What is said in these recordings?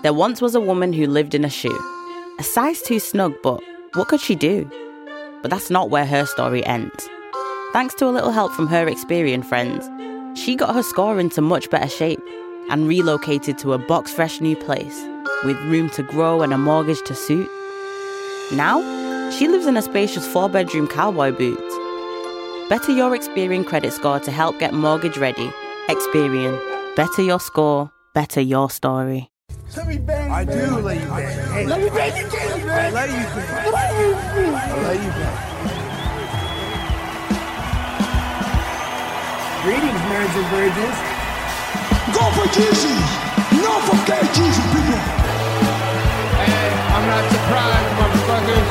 There once was a woman who lived in a shoe. A size too snug, but what could she do? But that's not where her story ends. Thanks to a little help from her Experian friends, she got her score into much better shape and relocated to a box-fresh new place with room to grow and a mortgage to suit. Now, she lives in a spacious 4-bedroom cowboy boot. Better your Experian credit score to help get mortgage ready. Experian. Better your score, better your story. Let me bang you, I do let you bang. Hey, let me bang you, James, man. I let you bang. I let you bang. Greetings, marriage and virgins. Go for Jesus. No forget Jesus, people. Hey, I'm not surprised, motherfuckers.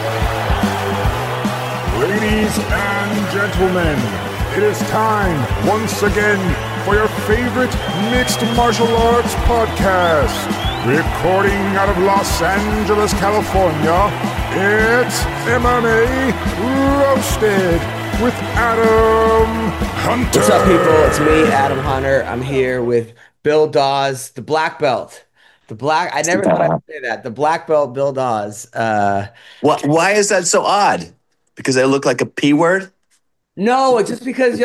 Ladies and gentlemen, it is time once again for your favorite mixed martial arts podcast. Recording out of Los Angeles, California, it's MMA Roasted with Adam Hunter. What's up, people? It's me, Adam Hunter. I'm here with Bill Dawes, the black belt. I never thought I'd say that. The black belt, Bill Dawes. Why is that so odd? Because I look like a P word? No, it's just because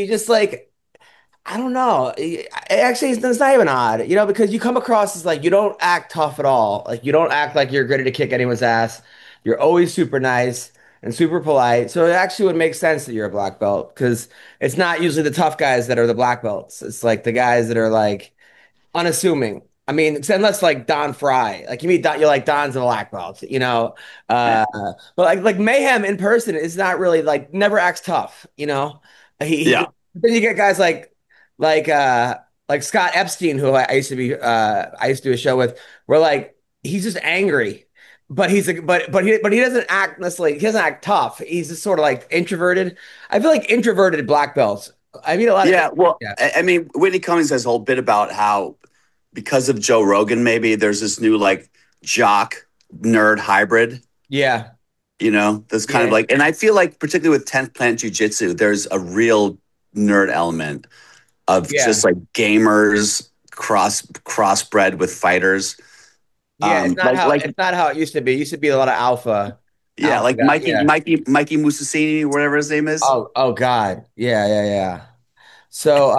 I don't know. Actually, it's not even odd, because you come across as like, you don't act tough at all. Like, you don't act like you're ready to kick anyone's ass. You're always super nice and super polite. So it actually would make sense that you're a black belt, because it's not usually the tough guys that are the black belts. It's like the guys that are like unassuming. I mean, unless like Don Fry, like you meet Don, you're like, Don's a black belt, but like Mayhem in person is not really like, never acts tough, Then you get guys like Scott Epstein, who I used to do a show with, where like he's just angry, but he doesn't act necessarily, he doesn't act tough. He's just sort of like introverted. I feel like introverted black belts. I mean, a lot of I mean, Whitney Cummings has a whole bit about how because of Joe Rogan, maybe there's this new like jock nerd hybrid. Yeah. That's kind of like, and I feel like particularly with 10th Planet Jiu-Jitsu, there's a real nerd element of just like gamers crossbred with fighters. Yeah, it's not how it used to be. It used to be a lot of alpha. Yeah, like Mikey Musasini, whatever his name is. Oh God. Yeah. So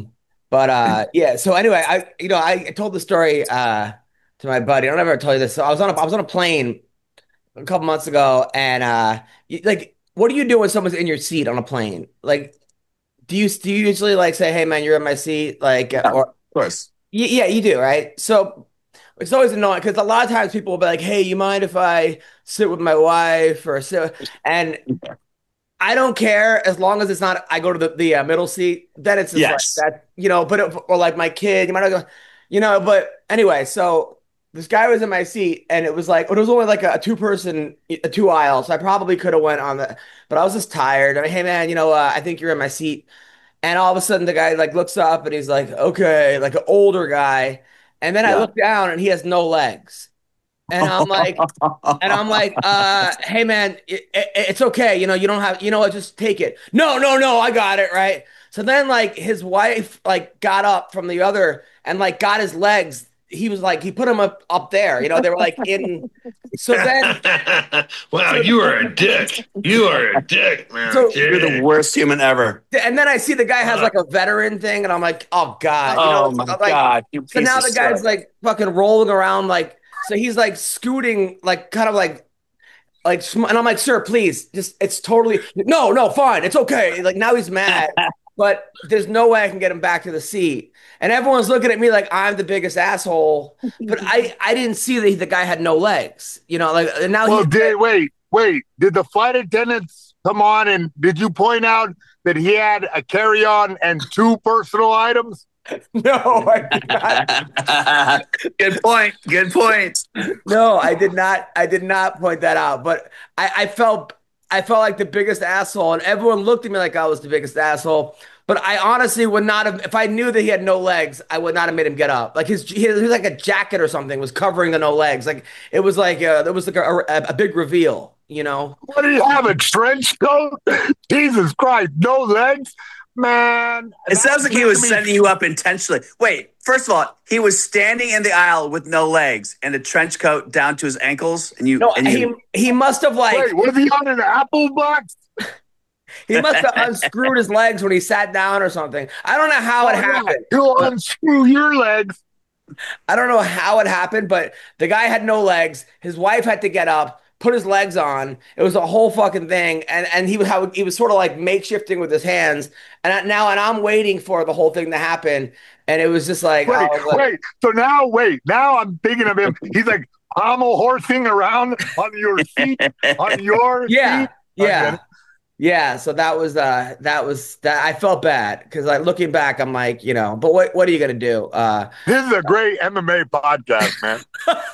so anyway, I told the story to my buddy. I don't ever tell you this. So I was on a plane a couple months ago, and like, what do you do when someone's in your seat on a plane? Like, do you usually like say, "Hey man, you're in my seat"? Like, or of course. Yeah, you do, right? So it's always annoying because a lot of times people will be like, "Hey, you mind if I sit with my wife or sit?" And I don't care as long as it's not. I go to the middle seat. Then it's just like that, But or like my kid, you might not go, But anyway, so this guy was in my seat, and it was like, it was only like a 2 aisle, so I probably could have went on the, but I was just tired. I mean, hey man, I think you're in my seat, and all of a sudden the guy like looks up and he's like, okay, like an older guy, and then I look down and he has no legs. And I'm like, hey man, it's okay. You don't have, just take it. No, I got it. Right. So then like his wife like got up from the other and like got his legs. He was like, he put them up there, they were like in. So then. Wow, you are a dick. You are a dick, man. So, you're the worst human ever. And then I see the guy has like a veteran thing and I'm like, oh God. Oh my God. So now the guy's like fucking rolling around like, so he's like scooting, like kind of like, and I'm like, sir, please, just, it's totally, no, fine. It's okay. Like now he's mad, but there's no way I can get him back to the seat. And everyone's looking at me like I'm the biggest asshole, but I didn't see that the guy had no legs, like, and now wait, did the flight attendants come on and did you point out that he had a carry-on and 2 personal items? No, I did not. Good point. No, I did not point that out. But I felt like the biggest asshole, and everyone looked at me like I was the biggest asshole. But I honestly would not have, if I knew that he had no legs, I would not have made him get up. Like he was like a jacket or something was covering the no legs. Like it was like there was like a big reveal. What do you have, a trench coat? Jesus Christ, no legs. Man, it sounds like he was setting you up intentionally. Wait, First of all, he was standing in the aisle with no legs and a trench coat down to his ankles. And he must have like. Wait, was he on an apple box? He must have unscrewed his legs when he sat down or something. I don't know how it happened. He'll unscrew your legs. I don't know how it happened, but the guy had no legs. His wife had to get up, put his legs on. It was a whole fucking thing. And he was sort of like makeshifting with his hands. And I'm waiting for the whole thing to happen. And it was just like, wait. So now I'm thinking of him. He's like pommel horsing around on your seat, on your seat. Yeah. Yeah, so that was that. I felt bad because like looking back, I'm like, but what are you gonna do? This is a great MMA podcast, man.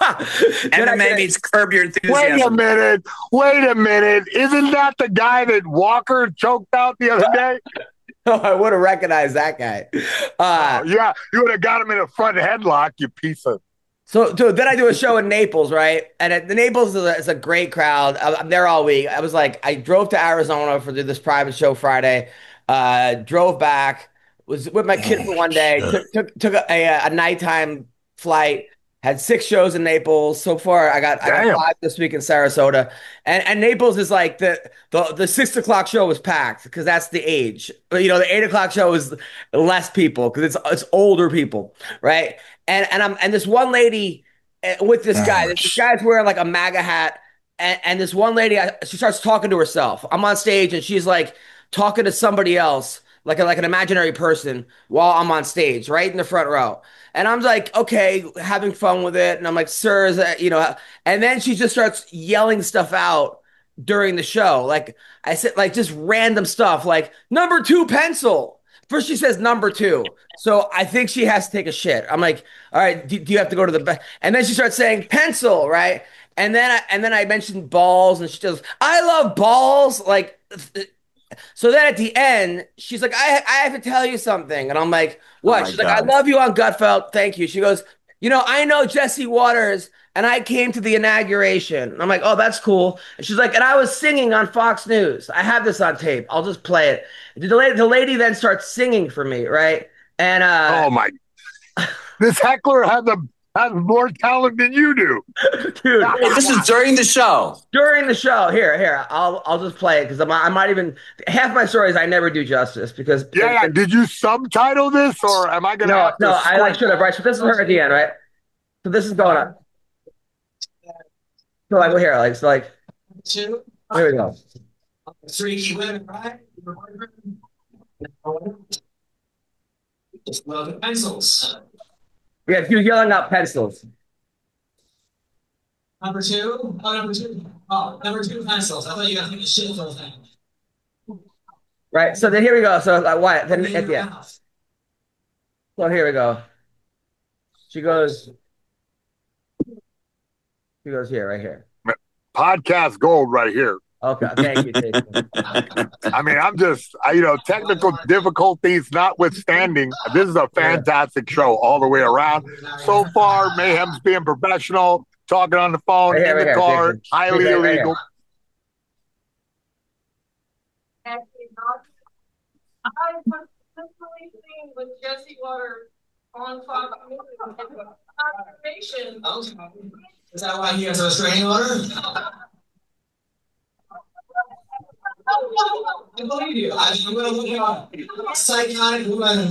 MMA means Curb Your Enthusiasm. Wait a minute. Isn't that the guy that Walker choked out the other day? Oh, I would have recognized that guy. Yeah, you would have got him in a front headlock, you piece of. So then I do a show in Naples, right? And the Naples is a great crowd. I'm there all week. I drove to Arizona for this private show Friday. Drove back. Was with my kid for one day. Took a nighttime flight. Had 6 shows in Naples so far. I got 5 this week in Sarasota, and Naples is like the 6:00 show was packed because that's the age. But the 8:00 show is less people because it's older people, right? And this one lady with this guy. This guy's wearing like a MAGA hat, and this one lady she starts talking to herself. I'm on stage and she's like talking to somebody else, like an imaginary person, while I'm on stage, right in the front row. And I'm like, okay, having fun with it. And I'm like, sir, is that, and then she just starts yelling stuff out during the show. Like I said, like just random stuff like number 2 pencil. First she says number 2. So I think she has to take a shit. I'm like, all right, do you have to go to the back? And then she starts saying pencil, right? And then I mentioned balls and she goes, I love balls. Like, so then at the end, she's like, I have to tell you something. And I'm like, what? She's like, I love you on Gutfeld. Thank you. She goes, I know Jesse Waters and I came to the inauguration. And I'm like, oh, that's cool. And she's like, and I was singing on Fox News. I have this on tape. I'll just play it. The lady then starts singing for me, right? And oh my, this heckler has more talent than you do. Dude. Hey, this is during the show. During the show. Here. I'll just play it because I might even half my stories I never do justice because Did you subtitle this or am I gonna I should have, right? So this is her at the end, right? So this is going on. So like here, like 2. Here we go. 3 women, right? Well, the pencils. Yeah, you're yelling out pencils. Number 2? Oh, number 2. Oh, number 2 pencils. I thought you got to think of shit for a thing. Right. So then here we go. So like what? Then at the end. So here we go. She goes here, right here. Podcast gold right here. Okay, thank you, Jason. I mean, I'm just, technical difficulties notwithstanding, this is a fantastic show all the way around. So far, Mayhem's being professional, talking on the phone, in the car, Jason. Highly illegal. I was listening with Jesse Waters on Fox News conversation. Is that why he has a restraining order? I believe you. I'm going to look up psychotic woman.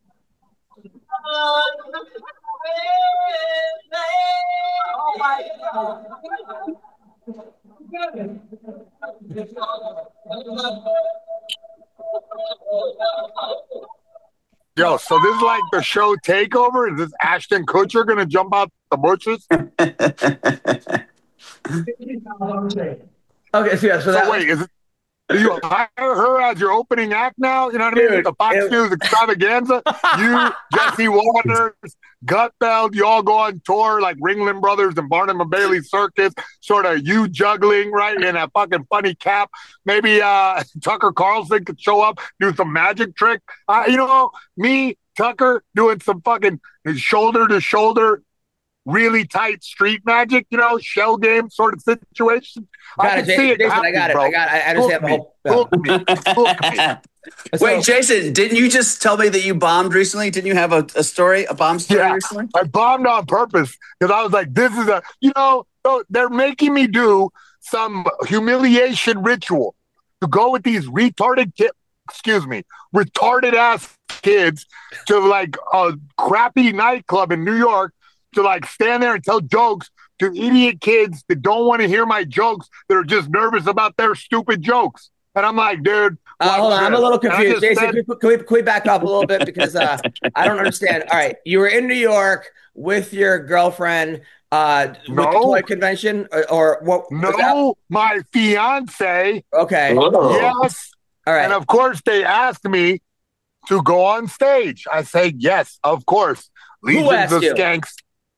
Oh my God. Yo, so this is like the show takeover? Is this Ashton Kutcher going to jump out the bushes? Okay, so wait, do you hire her as your opening act now? You know what I mean? The Fox News extravaganza. You, Jesse Waters, Gutfeld, you all go on tour like Ringling Brothers and Barnum and Bailey Circus, sort of you juggling, right, in a fucking funny cap. Maybe Tucker Carlson could show up, do some magic trick. Me, Tucker, doing some fucking shoulder-to-shoulder, really tight street magic, shell game sort of situation. I can see it happening, bro. I understand the whole. Book me. Wait, Jason, didn't you just tell me that you bombed recently? Didn't you have a bomb story recently? I bombed on purpose because I was like, this is they're making me do some humiliation ritual to go with these retarded ass kids to like a crappy nightclub in New York to like stand there and tell jokes to idiot kids that don't want to hear my jokes, that are just nervous about their stupid jokes. And I'm like, dude, hold on. I'm a little confused. Jason, can we back up a little bit because I don't understand. All right. You were in New York with your girlfriend with the toy convention or what? No, my fiance. Okay. Yes. All right. And of course, they asked me to go on stage. I say, yes, of course. Legions of Skanks.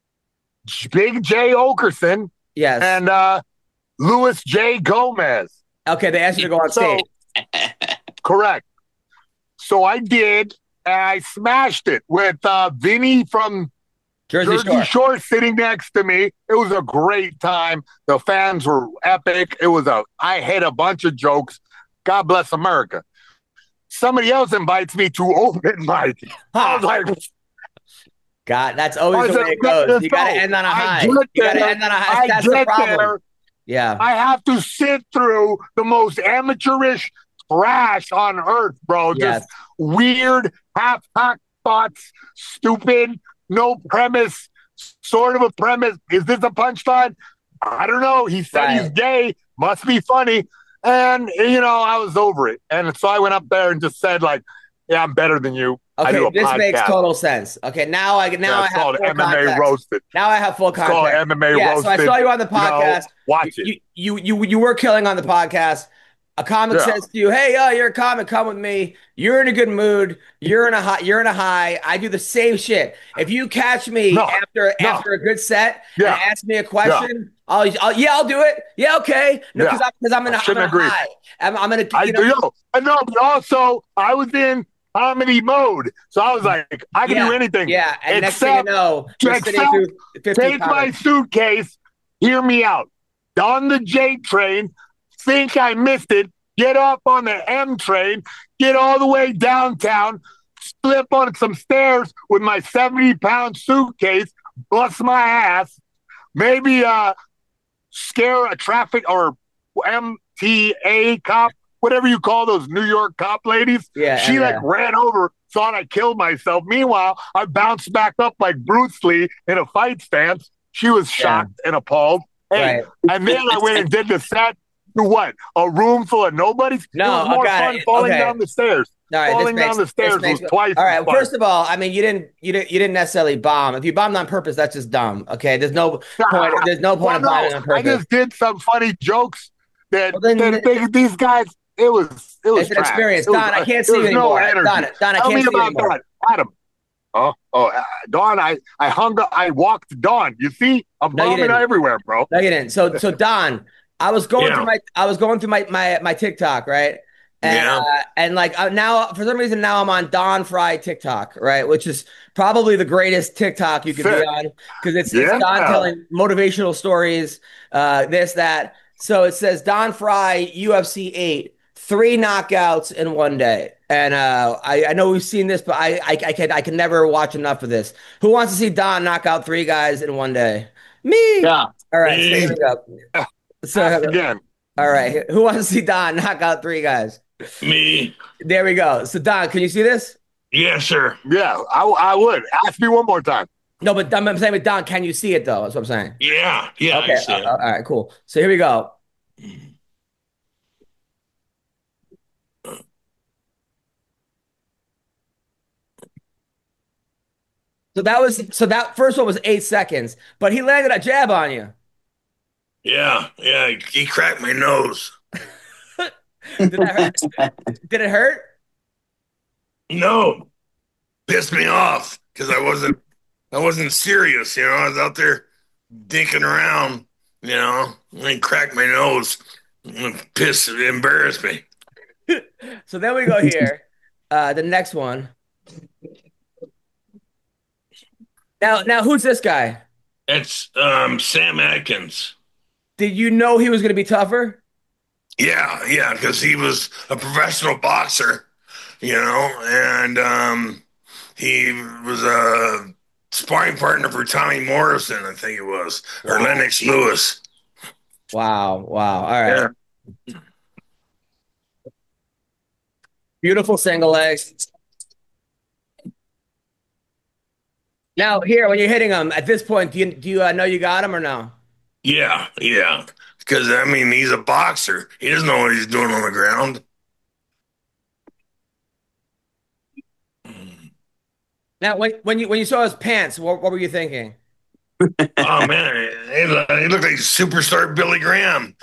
Big J. Okerson. Yes. And Louis J. Gomez. Okay, they asked you to go on stage. Correct. So I did, and I smashed it with Vinny from Jersey Shore sitting next to me. It was a great time. The fans were epic. I hit a bunch of jokes. God bless America. Somebody else invites me to open mic. I was like, God, that's always the way it goes. You got to end on a high. You got to end on a high. That's the problem. Yeah. I have to sit through the most amateurish trash on earth, bro. Just weird, half-cocked thoughts, stupid, no premise, sort of a premise. Is this a punchline? I don't know. He said he's gay. Must be funny. And, I was over it. And so I went up there and just said, like, yeah, I'm better than you. Okay, this makes total sense. Okay, now I have full MMA context. Roasted. Now I have full context. It's called MMA Roasted. So I saw you on the podcast. Watch it. You were killing on the podcast. A comic says to you, "Hey, you're a comic. Come with me. You're in a good mood. You're in a high. I do the same shit. If you catch me after a good set and ask me a question, I'll do it. Yeah, okay. No, because I'm in a high. I'm in a. No, but also I was in comedy mode, so I was like, I can do anything. Yeah, and next thing you know, take my suitcase. Hear me out. On the J train. Think I missed it, get up on the M train, get all the way downtown, slip on some stairs with my 70-pound suitcase, bust my ass, maybe scare a traffic or MTA cop, whatever you call those New York cop ladies. Yeah, she ran over, thought I killed myself. Meanwhile, I bounced back up like Bruce Lee in a fight stance. She was shocked and appalled. Hey, and then I went and did the set. To what? A room full of nobodies? No, it was more fun falling down the stairs. All right, falling down the stairs was twice. All right, first of all, I mean, you didn't necessarily bomb. If you bombed on purpose, that's just dumb. Okay, there's no point. There's no point in bombing on purpose. I just did some funny jokes that these guys. It was it's an experience. Don, I can't see you anymore. Don, I can't see you anymore. Adam. Dawn, I hung up. I walked Dawn. You see, I'm bombing everywhere, bro. No, you didn't. So Don. I was going through my TikTok, right? And now for some reason now I'm on Don Fry TikTok, right? Which is probably the greatest TikTok you could be on because it's Don telling motivational stories, this, that. So it says Don Fry UFC 8, 3 knockouts in one day. And I know we've seen this, but I can never watch enough of this. Who wants to see Don knock out 3 guys in one day? Me. Yeah. All right. So here we go. So again. All right. Who wants to see Don knock out 3 guys? Me. There we go. So Don, can you see this? Yes, sir. Yeah, I would. Ask me one more time. No, but I'm saying with Don, can you see it though? That's what I'm saying. Yeah. Okay. I see it. All right, cool. So here we go. So that first one was 8 seconds, but he landed a jab on you. Yeah, he cracked my nose. Did that hurt? Did it hurt? No, pissed me off because I wasn't serious. I was out there dinking around. And he cracked my nose. Pissed, embarrassed me. So then we go here. The next one. Now who's this guy? It's Sam Atkins. Did you know he was going to be tougher? Yeah, because he was a professional boxer. and he was a sparring partner for Tommy Morrison, I think it was, or Lennox Lewis. Wow. All right. Yeah. Beautiful single leg. Now, here, when you're hitting him, at this point, do you know you got him or no? Yeah. Because, he's a boxer. He doesn't know what he's doing on the ground. Now, when you saw his pants, what were you thinking? Oh, man, he looked like superstar Billy Graham,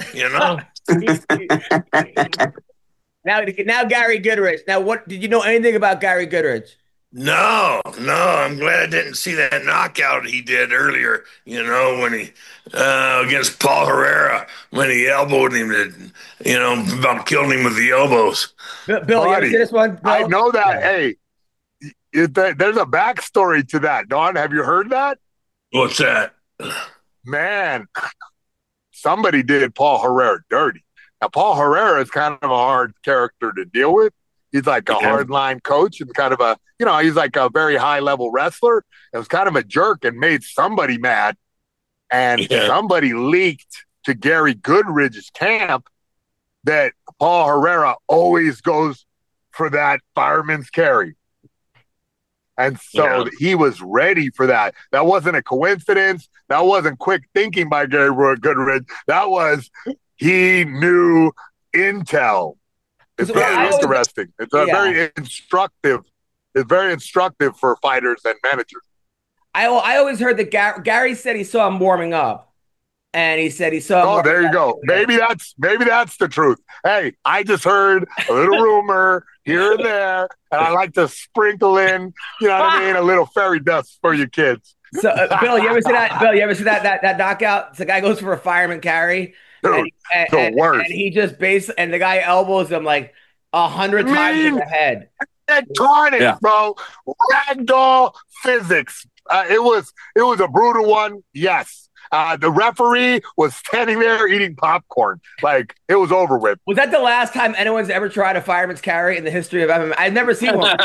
Now, Gary Goodrich. Now, what did you know anything about Gary Goodrich? No. I'm glad I didn't see that knockout he did earlier. When he against Paul Herrera, when he elbowed him, about killed him with the elbows. Bill, you ever see this one? Bill? I know that. Hey, there's a backstory to that. Don, have you heard that? What's that? Man, somebody did Paul Herrera dirty. Now, Paul Herrera is kind of a hard character to deal with. He's like a hardline coach and kind of a, he's like a very high level wrestler. It was kind of a jerk and made somebody mad. And somebody leaked to Gary Goodrich's camp that Paul Herrera always goes for that fireman's carry. And so he was ready for that. That wasn't a coincidence. That wasn't quick thinking by Gary Goodrich. That was, he knew intel. It's very interesting. It's very instructive. It's very instructive for fighters and managers. I always heard that Gary said he saw him warming up, and he said he saw him. Oh, there you go. Maybe that's the truth. Hey, I just heard a little rumor here and there, and I like to sprinkle in, a little fairy dust for you kids. So, Bill, you ever see that? Bill, you ever see that knockout? The guy goes for a fireman carry. Dude, the worst. And he just and the guy elbows him like 100 times in the head. Carnage, bro. Ragdoll physics. It was a brutal one. Yes. The referee was standing there eating popcorn. Like, it was over with. Was that the last time anyone's ever tried a fireman's carry in the history of MMA? I've never seen one.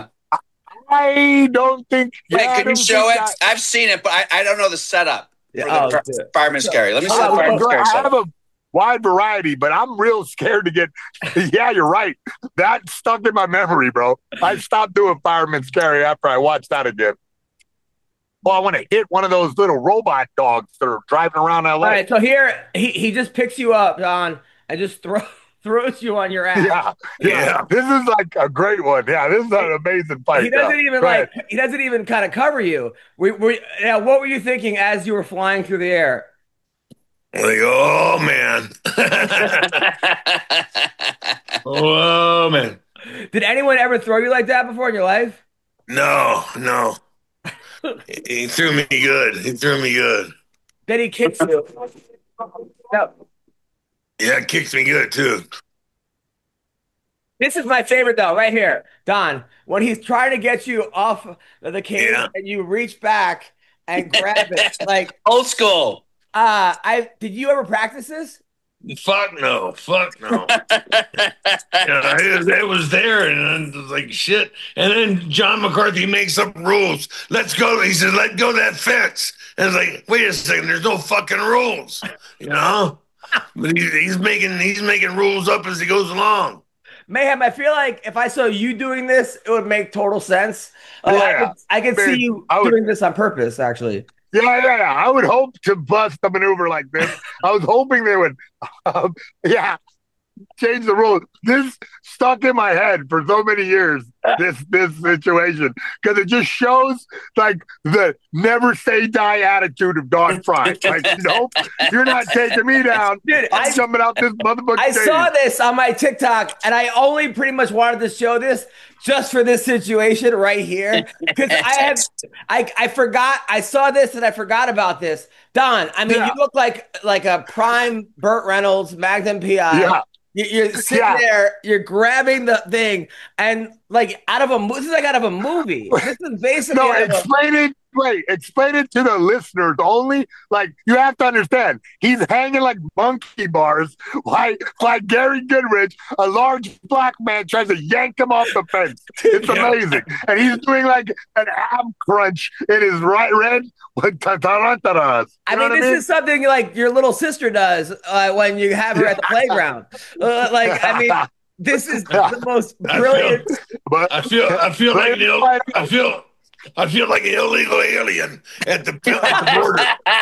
I don't think. Wait, can you show it? I've seen it, but I don't know the setup. Fireman's carry. Let me see the fireman's carry. I have a wide variety, but I'm real scared to get. Yeah, you're right. That stuck in my memory, bro. I stopped doing fireman's carry after I watched that again. Well, I want to hit one of those little robot dogs that are driving around LA. All right, so here he just picks you up, Don, and just throws you on your ass. Yeah. This is like a great one. Yeah, this is an amazing fight. He doesn't even kind of cover you. What were you thinking as you were flying through the air? Like, oh man. Oh man. Did anyone ever throw you like that before in your life? No. He threw me good. Then he kicks you. No. Yeah, it kicks me good too. This is my favorite though, right here, Don. When he's trying to get you off the cage and you reach back and grab it, like old school. Did you ever practice this? Fuck no. It was there, and then like shit. And then John McCarthy makes up rules. Let's go. He says, "Let go that fence." And it's like, wait a second. There's no fucking rules, But he's making rules up as he goes along. Mayhem, I feel like if I saw you doing this, it would make total sense. I could see you doing this on purpose, actually. Yeah. I would hope to bust a maneuver like this. I was hoping they would, change the rules. This stuck in my head for so many years, this situation, because it just shows like the never say die attitude of Don Frye. Like, nope, you're not taking me down. Dude, I'm jumping out this motherfucker. I saw this on my TikTok, and I only pretty much wanted to show this just for this situation right here, because I forgot. I saw this and I forgot about this. Don, you look like a prime Burt Reynolds, Magnum PI. Yeah. You're sitting there, you're grabbing the thing, and like this is like out of a movie. This is basically explain it wait. Explain it to the listeners only. Like, you have to understand, he's hanging like monkey bars, like Gary Goodrich, a large black man tries to yank him off the fence. It's amazing. And he's doing like an ab crunch in his right red with tarantaras. I mean, this is something like your little sister does when you have her at the playground. This is the most brilliant. I feel like an illegal alien at the border.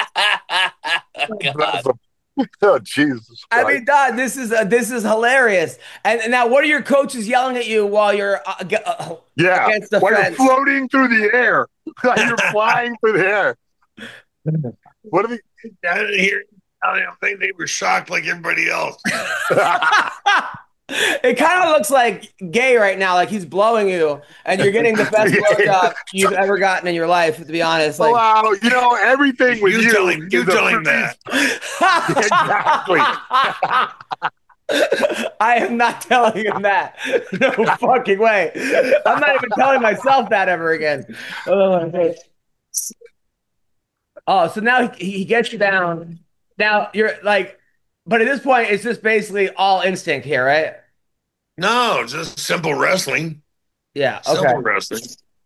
Oh, Jesus Christ. I mean, Don, this is hilarious. And now, what are your coaches yelling at you while you're against the fence? You're floating through the air, like you're flying through the air. What are they? I didn't hear. I don't think they were shocked like everybody else. It kind of looks like Gay right now, like he's blowing you, and you're getting the best blowjob you've ever gotten in your life. To be honest, like, wow, everything with you. You telling that? Exactly. I am not telling him that. No fucking way. I'm not even telling myself that ever again. Oh, so now he gets you down. Now you're like. But at this point, it's just basically all instinct here, right? No, just simple wrestling. Yeah, okay. Simple wrestling.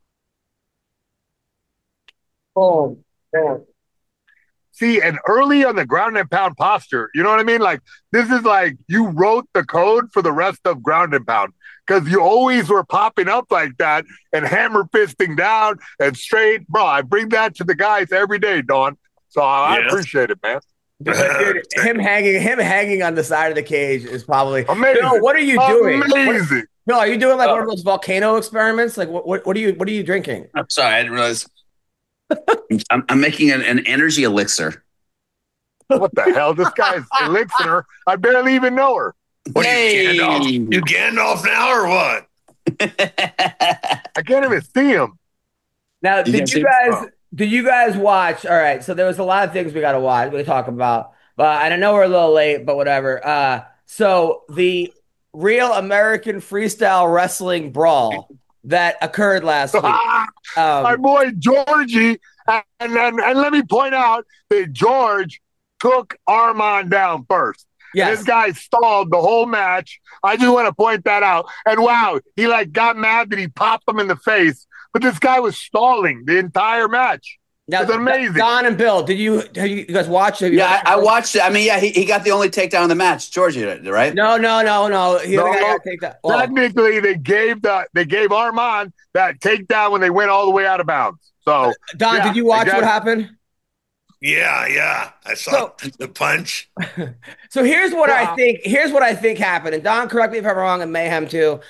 Oh, man. See, and early on the ground and pound posture, you know what I mean? Like, this is like you wrote the code for the rest of ground and pound because you always were popping up like that and hammer fisting down and straight. Bro, I bring that to the guys every day, Don. So I appreciate it, man. Dude, him hanging on the side of the cage is probably amazing. Bill, what are you doing? Amazing. Bill, are you doing like one of those volcano experiments? Like what are you drinking? I'm sorry, I didn't realize. I'm making an energy elixir. What the hell? This guy's elixir. I barely even know her. What are you, Gandalf? You Gandalf now or what? I can't even see him. Now, did you guys watch? All right, so there was a lot of things we got to watch. We talk about, but I know we're a little late, but whatever. So the Real American Freestyle Wrestling Brawl that occurred last week. My boy Georgie, and let me point out that George took Armand down first. Yes. This guy stalled the whole match. I just want to point that out. And wow, he like got mad that he popped him in the face. But this guy was stalling the entire match. Now, it's amazing. Don and Bill, have you guys watched it? I watched it. I mean, he got the only takedown in the match, Georgie, right? No. He got takedown. Oh. Technically, they gave Armand that takedown when they went all the way out of bounds. So, Don, did you watch what happened? Yeah. I saw the punch. So here's what I think. Here's what I think happened. And Don, correct me if I'm wrong, and Mayhem too.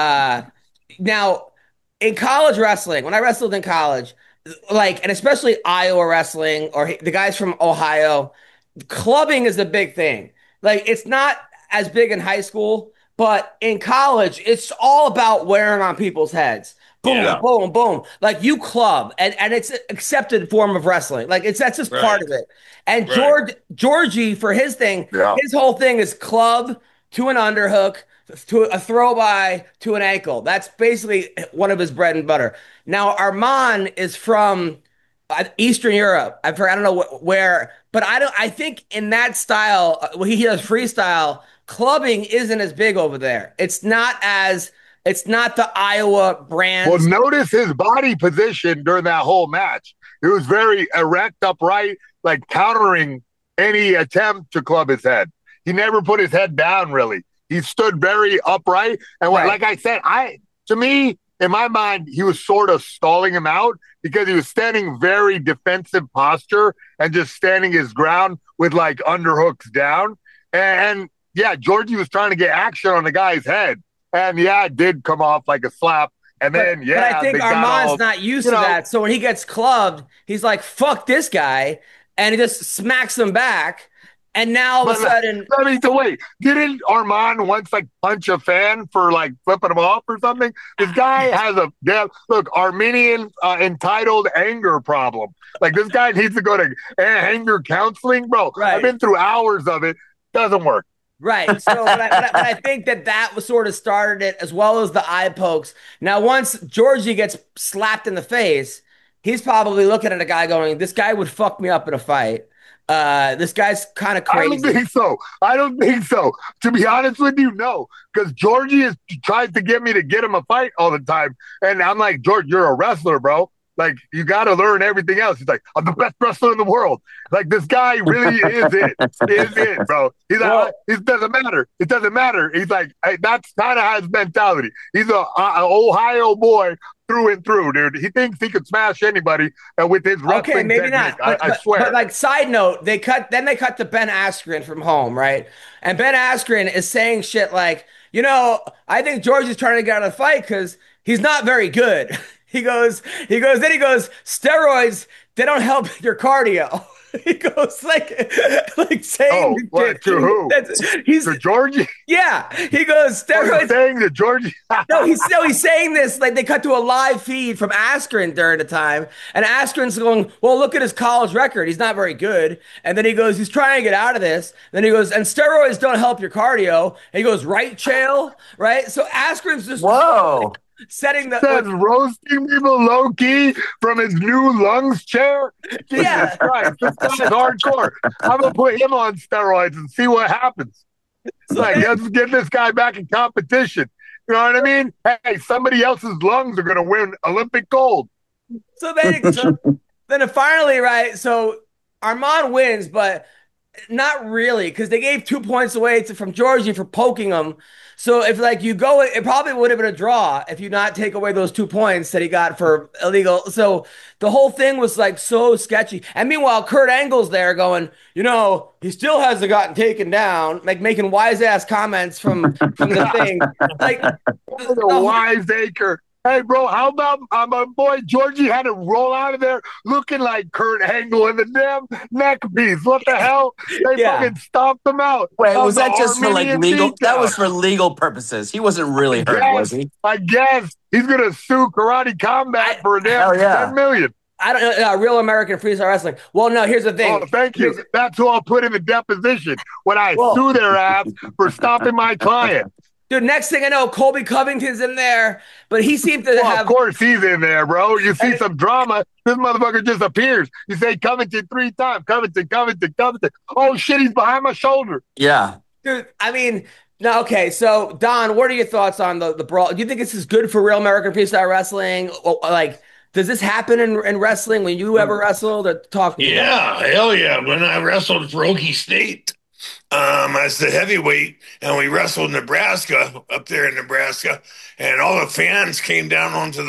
Now, in college wrestling, when I wrestled in college, and especially Iowa wrestling or the guys from Ohio, clubbing is a big thing. Like, it's not as big in high school, but in college, it's all about wearing on people's heads. Boom, boom, boom. Like, you club, and it's an accepted form of wrestling. Like, that's just part of it. And Georgie, for his thing, his whole thing is club to an underhook, to a throw by, to an ankle. That's basically one of his bread and butter. Now, Armand is from Eastern Europe. I don't know where, but I think in that style, he does freestyle. Clubbing isn't as big over there. It's not the Iowa brand. Well, notice his body position during that whole match. It was very erect, upright, like countering any attempt to club his head. He never put his head down, really. He stood very upright. And like I said, to me, in my mind, he was sort of stalling him out because he was standing very defensive posture and just standing his ground with like underhooks down. And Georgie was trying to get action on the guy's head. And it did come off like a slap. And then, but I think Armand's not used to that. So when he gets clubbed, he's like, fuck this guy. And he just smacks him back. And now all of a sudden, wait, didn't Armand once like punch a fan for like flipping him off or something? This guy has Armenian entitled anger problem. Like, this guy needs to go to anger counseling, bro. I've been through hours of it. Doesn't work. Right. So, but I think that was sort of started it, as well as the eye pokes. Now, once Georgie gets slapped in the face, he's probably looking at a guy going, "This guy would fuck me up in a fight. This guy's kind of crazy." I don't think so. I don't think so. To be honest with you, no. Because Georgie tries to get me to get him a fight all the time. And I'm like, George, you're a wrestler, bro. Like, you got to learn everything else. He's like, I'm the best wrestler in the world. Like, this guy really is it. Is it, bro. He's like, it doesn't matter. It doesn't matter. He's like, hey, that's kind of his mentality. He's an Ohio boy through and through, dude. He thinks he could smash anybody with his wrestling Okay, maybe technique. not. I swear. But like, side note, they cut to Ben Askren from home, right? And Ben Askren is saying shit like, I think George is trying to get out of the fight because he's not very good. He goes, steroids, they don't help your cardio. He goes like saying to who? He's to Georgie. Yeah, he goes steroids. Saying to Georgie. No, he's saying this like they cut to a live feed from Askren during the time, and Askren's going, "Well, look at his college record. He's not very good." And then he goes, "He's trying to get out of this." Then he goes, "And steroids don't help your cardio." And he goes, "Right, Chael?" Right? So Askren's just whoa. Setting the roasting people low key from his new lungs chair. Jesus Christ, this guy's hardcore. I'm gonna put him on steroids and see what happens. It's like, let's get this guy back in competition. You know what I mean? Hey, somebody else's lungs are gonna win Olympic gold. So then finally, right? So Armand wins, but not really, because they gave 2 points away from Georgie for poking him. So if like you go, it probably would have been a draw if you not take away those 2 points that he got for illegal. So the whole thing was like so sketchy. And meanwhile, Kurt Angle's there going, he still hasn't gotten taken down, like making wise ass comments from the thing. Like the wiseacre. Hey, bro, how about my boy Georgie had to roll out of there looking like Kurt Angle in the damn neck piece? What the hell? They fucking stomped him out. Wait, was that just for like legal? That was for legal purposes. He wasn't really hurt, was he? I guess he's gonna sue Karate Combat for a damn $10 million. I don't know, Real American Freestyle Wrestling. Well, no, here's the thing. Oh, thank you. That's who I'll put in the deposition when I sue their ass for stopping my client. Dude, next thing I know, Colby Covington's in there, but he seemed to have... Of course he's in there, bro. You see some drama, this motherfucker just appears. You say Covington 3 times. Covington. Oh, shit, he's behind my shoulder. Yeah. Dude, I mean... No, okay, so, Don, what are your thoughts on the brawl? Do you think this is good for Real American Freestyle Wrestling? Like, does this happen in wrestling when you ever wrestled or talk? Yeah, hell yeah. When I wrestled for Okie State, as the heavyweight, and we wrestled Nebraska up there in Nebraska, and all the fans came down onto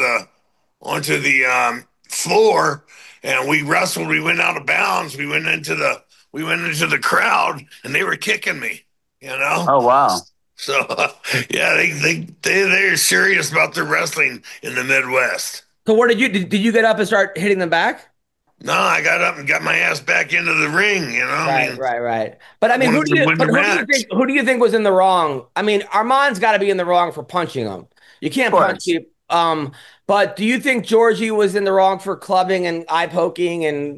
the floor, and we wrestled. We went out of bounds. We went into the crowd, and they were kicking me. Oh wow. So yeah, they're serious about their wrestling in the Midwest. So what did you get up and start hitting them back? No, I got up and got my ass back into the ring, Right. But I mean, who do you think was in the wrong? I mean, Armand's got to be in the wrong for punching him. You can't punch people. But do you think Georgie was in the wrong for clubbing and eye poking and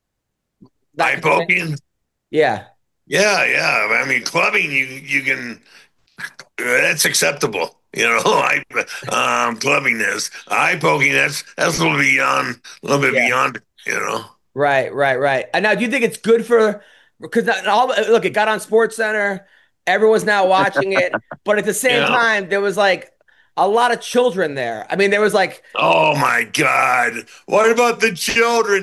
eye poking? Yeah. I mean, clubbing you can that's acceptable. Clubbing is eye poking. That's a little bit beyond. Right. And now, do you think it's good because look, it got on Sports Center, everyone's now watching it, but at the same time, there was like a lot of children there. I mean, there was like, oh my God, what about the children?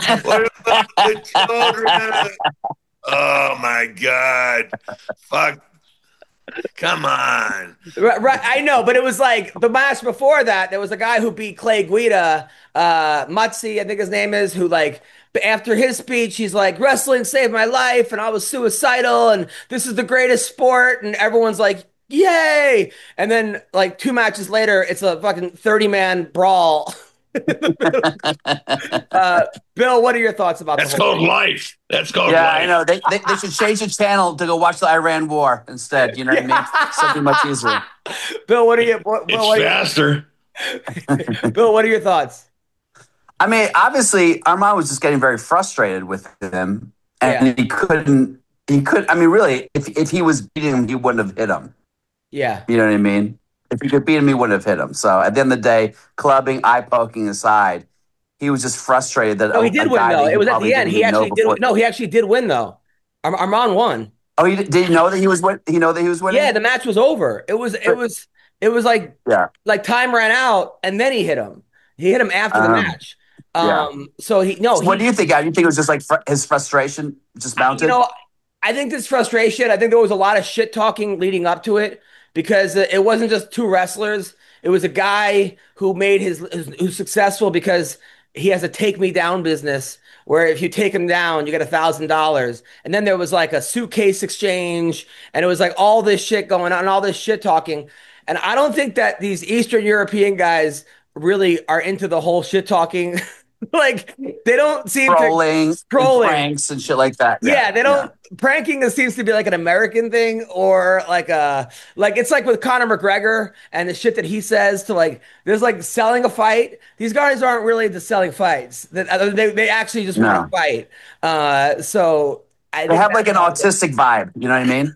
Oh my God, fuck. Come on. Right, I know, but it was like the match before that, there was a guy who beat Clay Guida, Mutzi, I think his name is, who like, after his speech, he's like, wrestling saved my life, and I was suicidal, and this is the greatest sport, and everyone's like, yay! And then like 2 matches later, it's a fucking 30-man brawl. Bill, what are your thoughts about That's called life. That's called life. I know. They should change the channel to go watch the Iran War instead. You know what I mean? Something much easier. Bill, what are you? It's faster. Bill, what are your thoughts? I mean, obviously, Armand was just getting very frustrated with him, and he couldn't. I mean, really, if he was beating him, he wouldn't have hit him. Yeah. You know what I mean? If he could beat him, he wouldn't have hit him. So at the end of the day, clubbing, eye poking aside, he was just frustrated that No, he did a win guy though. that he It was at probably the end. didn't He even know actually did. before. No, he actually did win though. Armand won. Oh, did he know that he was he know that he was winning? Yeah, the match was over. It was like time ran out, and then he hit him. He hit him after the match. Yeah. So what do you think? You think it was just like his frustration just mounted? I think this frustration. I think there was a lot of shit talking leading up to it because it wasn't just two wrestlers. It was a guy who made who's successful because he has a take me down business where if you take him down, you get $1,000. And then there was like a suitcase exchange, and it was like all this shit going on, all this shit talking. And I don't think that these Eastern European guys really are into the whole shit talking. Like they don't seem trolling, pranks and shit like that. Yeah, they don't. Pranking seems to be like an American thing, or like it's like with Conor McGregor and the shit that he says to like. There's like selling a fight. These guys aren't really into selling fights. They actually just want to fight. So they have like an autistic vibe. You know what I mean?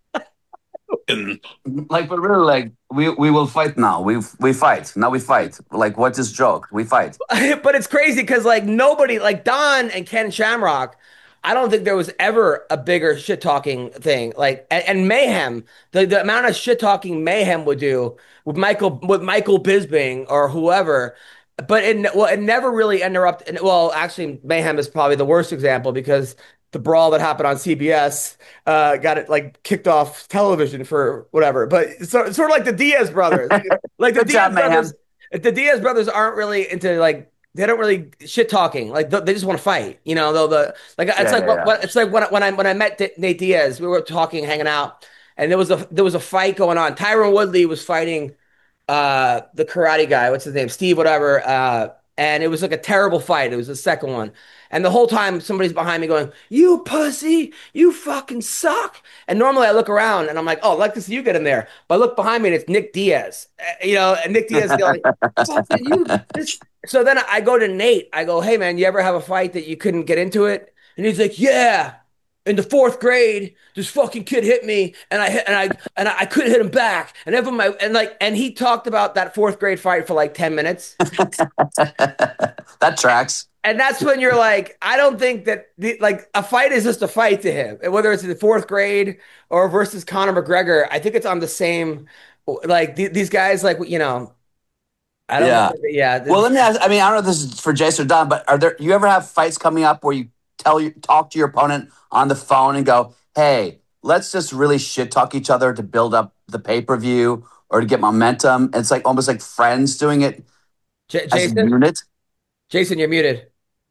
And like, but really, like we will fight now. We fight now. We fight. Like, what's this joke? We fight. But it's crazy because like nobody, like Don and Ken Shamrock, I don't think there was ever a bigger shit talking thing. Like and Mayhem, the amount of shit talking Mayhem would do with Michael Bisping or whoever. But it never really interrupted. Well, actually, Mayhem is probably the worst example because the brawl that happened on CBS got it like kicked off television for whatever. But sort of like the Diaz brothers, like the Diaz brothers. The Diaz brothers aren't really into like they don't really shit talking. Like they just want to fight. You know, it's like when I met Nate Diaz, we were talking, hanging out, and there was a fight going on. Tyron Woodley was fighting the karate guy. What's his name? Steve, whatever. And it was like a terrible fight. It was the second one. And the whole time somebody's behind me going, "You pussy, you fucking suck." And normally I look around and I'm like, "Oh, I'd like to see you get in there." But I look behind me and it's Nick Diaz. And Nick Diaz is like, So then I go to Nate. I go, "Hey man, you ever have a fight that you couldn't get into it?" And he's like, "Yeah. In the fourth grade, this fucking kid hit me, and I couldn't hit him back." And he talked about that fourth grade fight for like 10 minutes. That tracks. And that's when you're like, I don't think that a fight is just a fight to him. And whether it's in the fourth grade or versus Conor McGregor, I think it's on the same. Like these guys, like I don't know. Yeah. Well, let me ask. I mean, I don't know if this is for Jason or Don, but you ever have fights coming up where you talk to your opponent on the phone and go, "Hey, let's just really shit talk each other to build up the pay-per-view or to get momentum." And it's like almost like friends doing it as a unit. Jason, you're muted.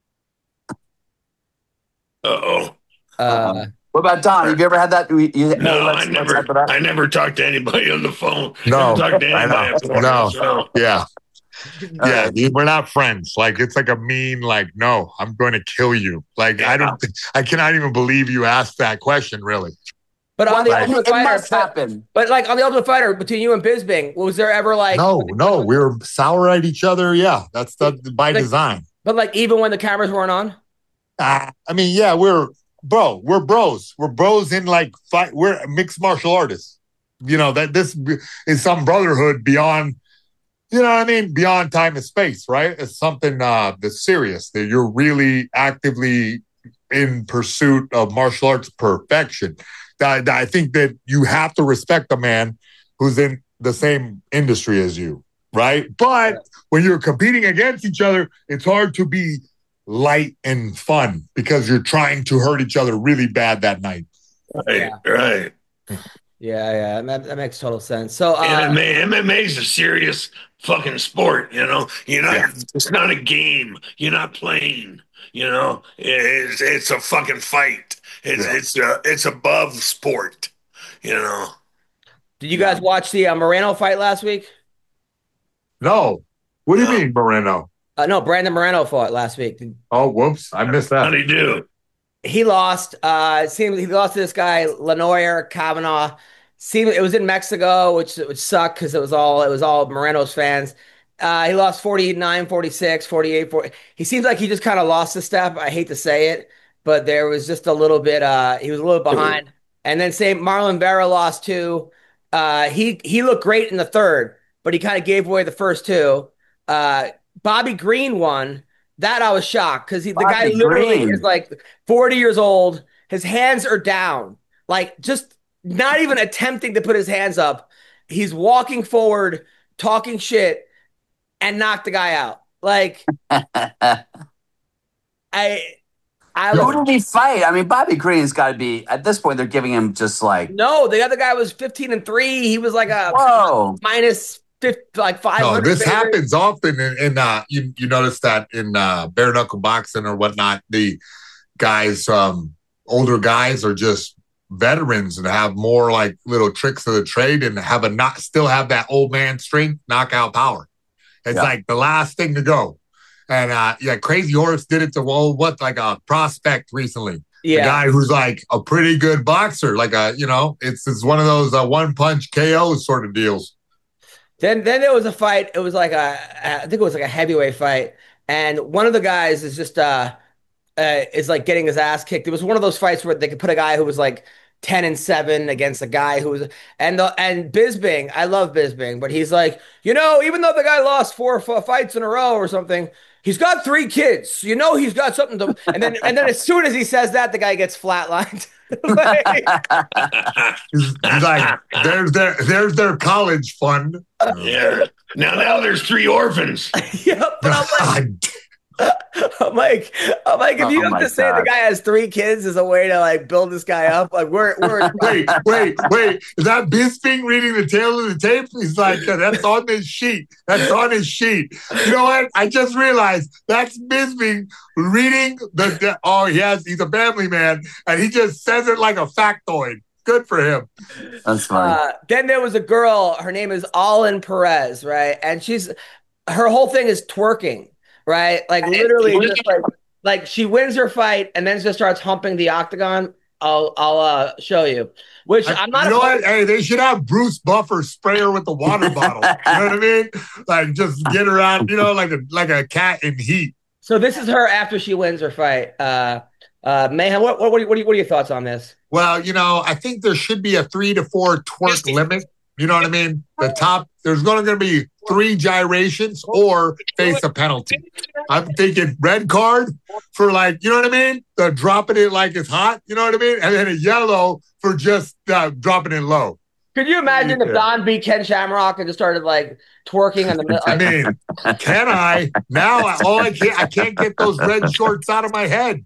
Uh-oh. What about Don? Have you ever had that? No, I never talked to anybody on the phone. No, never talked to anybody on the phone. No. Yeah. Yeah, we're not friends. Like it's like a mean, like, no, I'm going to kill you. Like I cannot even believe you asked that question, really. But on the Ultimate Fighter, it must happen. But like on the Ultimate Fighter, between you and Bisping, was there ever like? No, we were sour at each other. Yeah, that's by design. But like even when the cameras weren't on. I mean, yeah, we're bros. We're bros in like fight. We're mixed martial artists. You know that this is some brotherhood beyond. You know what I mean? Beyond time and space, right? It's something that's serious, that you're really actively in pursuit of martial arts perfection. I think that you have to respect a man who's in the same industry as you, right? But when you're competing against each other, it's hard to be light and fun because you're trying to hurt each other really bad that night. Right. Yeah, that makes total sense. So MMA is a serious fucking sport, you know. It's not a game. You're not playing. You know, it's a fucking fight. It's above sport. You know. Did you guys watch the Moreno fight last week? No. What do you mean, Moreno? No, Brandon Moreno fought last week. Oh, whoops! I missed that. How did he do? He lost. It seems he lost to this guy Lenoir Kavanaugh. It was in Mexico, which sucked because it was all Moreno's fans. He lost 49, 46, 48, 40. He seems like he just kind of lost a step. I hate to say it, but there was just a little bit. He was a little behind. And then Marlon Vera lost too. He looked great in the third, but he kind of gave away the first two. Bobby Green won. That I was shocked because the Bobby guy literally Green. is like 40 years old. His hands are down, like just not even attempting to put his hands up. He's walking forward, talking shit, and knocked the guy out. Like Who did he fight? I mean, Bobby Green's got to be at this point. They're giving him just like no. The other guy was 15-3. He was like a minus 50, like 500. No, this favorite. happens often in you notice that in bare knuckle boxing or whatnot. The guys, older guys, are just veterans and have more like little tricks of the trade and still have that old man strength, knockout power. It's like the last thing to go. And Crazy Horse did it to like a prospect recently. Yeah, a guy who's like a pretty good boxer, like it's one of those one punch KO sort of deals. Then there was a fight. It was like I think it was like a heavyweight fight, and one of the guys is just is like getting his ass kicked. It was one of those fights where they could put a guy who was like 10-7 against a guy who was and Bisping. I love Bisping, but he's like, even though the guy lost 4 fights in a row or something, he's got 3 kids. He's got something to. And then as soon as he says that, the guy gets flatlined. He's like, there's their college fund. Yeah. Now there's 3 orphans. Yeah, but I'm like, if you have to say the guy has 3 kids as a way to like build this guy up, like we're wait, is that Bisping reading the tail of the tape? He's like, that's on his sheet. That's on his sheet. You know what? I just realized that's Bisping reading he's a family man, and he just says it like a factoid. Good for him. That's funny. Then there was a girl. Her name is Alin Perez, right? And her whole thing is twerking. Right, like literally, just like she wins her fight and then just starts humping the octagon. I'll show you. Which I'm not. You know what? Hey, they should have Bruce Buffer spray her with the water bottle. You know what I mean? Like just get her out. Like a cat in heat. So this is her after she wins her fight. Mayhem. What are your thoughts on this? Well, I think there should be a 3 to 4 twerk limit. You know what I mean? The top, there's going to be 3 gyrations or face a penalty. I'm thinking red card for like, you know what I mean? The dropping it like it's hot, you know what I mean? And then a yellow for just dropping it low. Could you imagine if Don beat Ken Shamrock and just started like twerking in the middle? I mean, can I? Now I can't get those red shorts out of my head.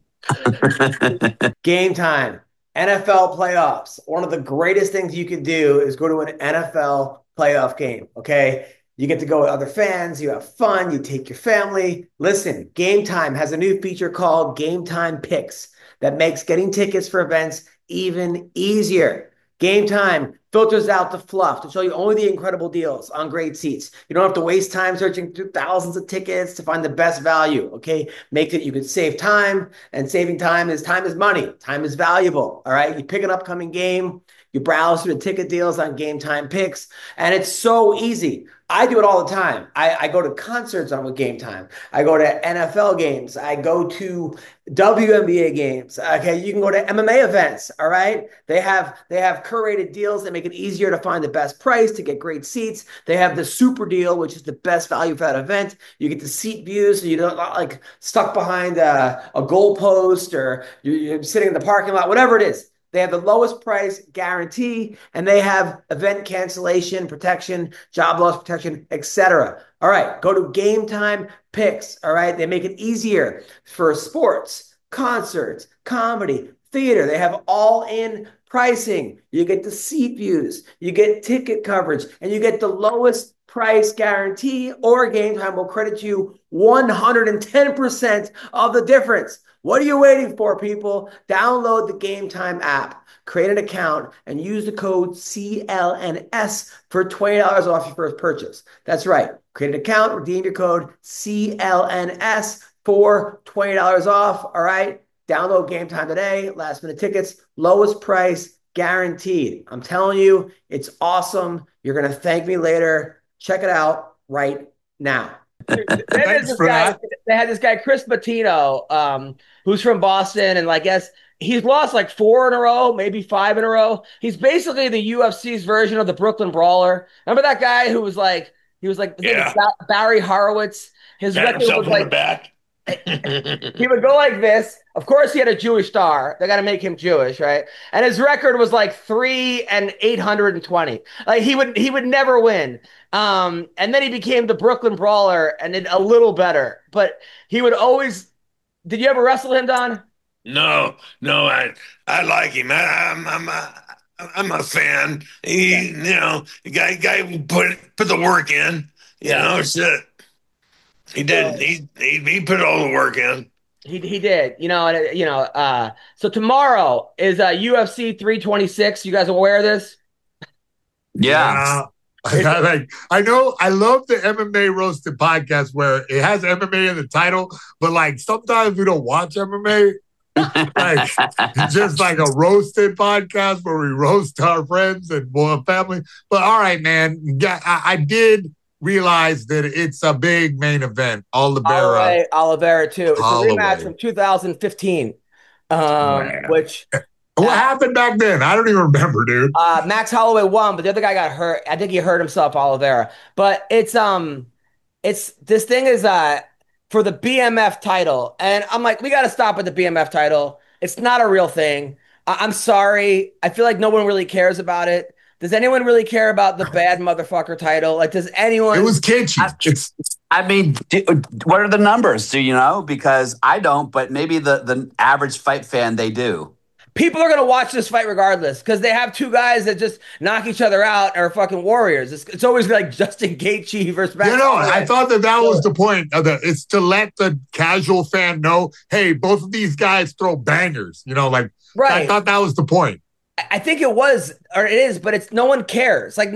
Game time. NFL playoffs. One of the greatest things you could do is go to an NFL playoff game, okay? You get to go with other fans. You have fun. You take your family. Listen, Game Time has a new feature called Game Time Picks that makes getting tickets for events even easier. Game Time filters out the fluff to show you only the incredible deals on great seats. You don't have to waste time searching through thousands of tickets to find the best value, okay? Makes it you could save time, and saving time is money. Time is valuable, all right? You pick an upcoming game, you browse through the ticket deals on Game Time Picks, and it's so easy. I do it all the time. I go to concerts on with Game Time. I go to NFL games. I go to WNBA games. Okay, you can go to MMA events. All right, they have curated deals that make it easier to find the best price to get great seats. They have the super deal, which is the best value for that event. You get the seat views, so you don't like stuck behind a goalpost or you're sitting in the parking lot, whatever it is. They have the lowest price guarantee, and they have event cancellation protection, job loss protection, etc. All right, go to Game Time Picks. All right, they make it easier for sports, concerts, comedy, theater. They have all-in pricing. You get the seat views, you get ticket coverage, and you get the lowest price guarantee, or Game Time will credit you 110% of the difference. What are you waiting for, people? Download the Game Time app, create an account, and use the code CLNS for $20 off your first purchase. That's right. Create an account, redeem your code CLNS for $20 off. All right. Download Game Time today. Last minute tickets, lowest price guaranteed. I'm telling you, it's awesome. You're going to thank me later. Check it out right now. They had this guy, Chris Patino, who's from Boston, and I guess he's lost like 4 in a row, maybe 5 in a row. He's basically the UFC's version of the Brooklyn Brawler. Remember that guy who was like, Barry Horowitz? His record was like, He would go like this. Of course, he had a Jewish star. They got to make him Jewish, right? And his record was like 3-820. Like he would never win. And then he became the Brooklyn Brawler and did a little better. But he would always. Did you ever wrestle him, Don? No, I like him. I'm a fan. The guy who put the work in. Shit. He did. He put all the work in. He did. So tomorrow is UFC 326. You guys aware of this? Yeah. I know. I love the MMA Roasted podcast where it has MMA in the title, but like sometimes we don't watch MMA. Like it's just like a roasted podcast where we roast our friends and family. But all right, man. I did realize that it's a big main event. Oliveira too. It's a rematch from 2015. Which what happened back then? I don't even remember, dude. Max Holloway won, but the other guy got hurt. I think he hurt himself, Oliveira. But it's this thing is for the BMF title, and I'm like, we got to stop at the BMF title. It's not a real thing. I'm sorry. I feel like no one really cares about it. Does anyone really care about the bad motherfucker title? Like, does anyone? It was kitschy. What are the numbers? Do you know? Because I don't, but maybe the average fight fan, they do. People are going to watch this fight regardless because they have two guys that just knock each other out or fucking warriors. It's always like Justin Gaethje versus Max Holloway. I thought that was the point of it. It's to let the casual fan know, hey, both of these guys throw bangers. Right. I thought that was the point. I think it was, or it is, but it's no one cares. I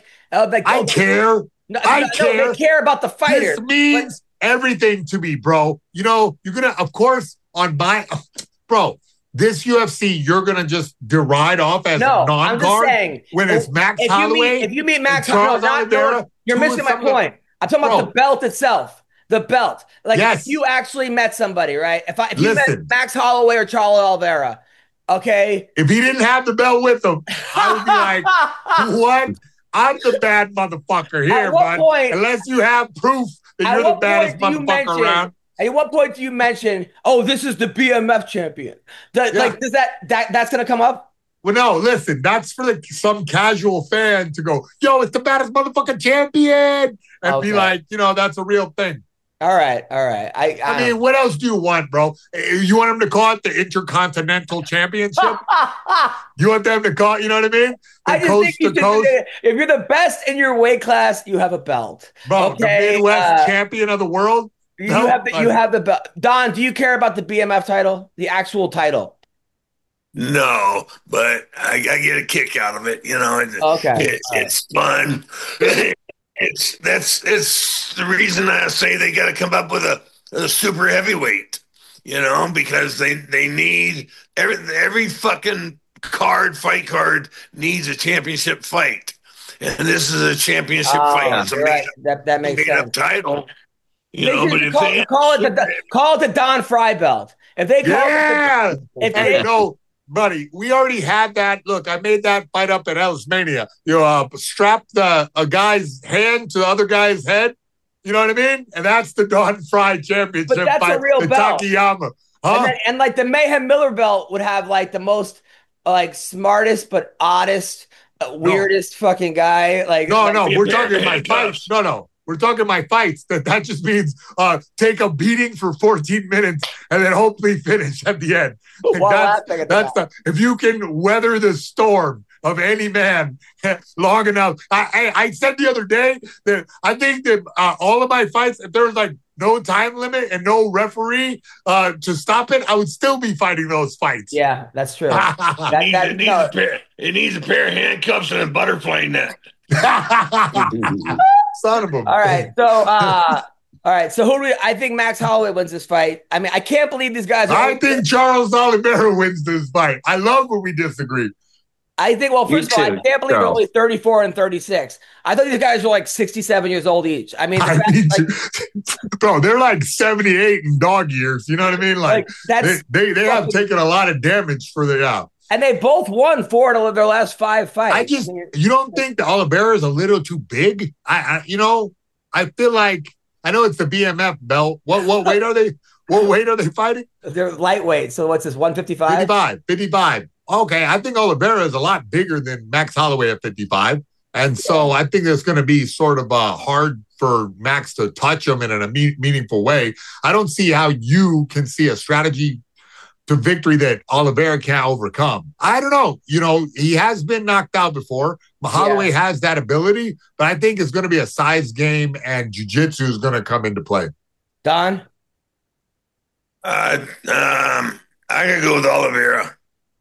care. I care. They care about the fighter. This means everything to me, bro. You're gonna, of course, bro. This UFC, you're gonna just deride off as a non-guard when it's Max Holloway. If you meet Max Holloway, you're missing my point. I'm talking about the belt itself. The belt. Like if you actually met somebody, right? If you met Max Holloway or Charles Oliveira. Okay. If he didn't have the belt with him, I would be like, what? I'm the bad motherfucker here, bud. Unless you have proof that you're the baddest motherfucker around. At what point do you mention, this is the BMF champion? Like, does that's going to come up? Well, no, listen, that's for some casual fan to go, yo, it's the baddest motherfucking champion. And be like, that's a real thing. All right. I mean, what else do you want, bro? You want them to call it the Intercontinental Championship? You want them to call it, you know what I mean? I just think if you're the best in your weight class, you have a belt. Bro, the Midwest champion of the world? You have the belt. Don, do you care about the BMF title? The actual title? No, but I get a kick out of it. It's fun. It's the reason I say they got to come up with a super heavyweight, because they need every fucking fight card needs a championship fight, and this is a championship fight. It's right. That makes sense. Title, but if they call it the Don Fry belt, if they call it buddy, we already had that. Look, I made that fight up at Ellis Mania. You strap a guy's hand to the other guy's head. You know what I mean? And that's the Don Fry championship but that's fight. A real belt. Takayama. Huh? And like the Mayhem Miller belt would have like the most smartest but oddest, weirdest fucking guy. No, we're talking my fights. No. We're talking my fights. That just means take a beating for 14 minutes and then hopefully finish at the end. If you can weather the storm of any man long enough. I said the other day that I think that all of my fights, if there was no time limit and no referee to stop it, I would still be fighting those fights. Yeah, that's true. It needs a pair of handcuffs and a butterfly net. Son of a. All right. So who do we? I think Max Holloway wins this fight. I mean, I can't believe these guys. I think Charles Oliveira wins this fight. I love when we disagree. I think. Well, first of all, I can't believe they're only 34 and 36. I thought these guys were 67 years old each. I mean, bro, they're 78 in dog years. You know what I mean? They have taken a lot of damage for the. And they both won 4 of their last 5 fights. You don't think the Oliveira is a little too big? I feel like, I know it's the BMF belt. What weight are they? What weight are they fighting? They're lightweight. So what's this, 155? 55. Okay, I think Oliveira is a lot bigger than Max Holloway at 55. And so I think it's going to be sort of hard for Max to touch him in a meaningful way. I don't see how you can see a strategy to victory that Oliveira can't overcome. I don't know. He has been knocked out before. Holloway has that ability, but I think it's going to be a size game and jiu-jitsu is going to come into play. Don? I could go with Oliveira.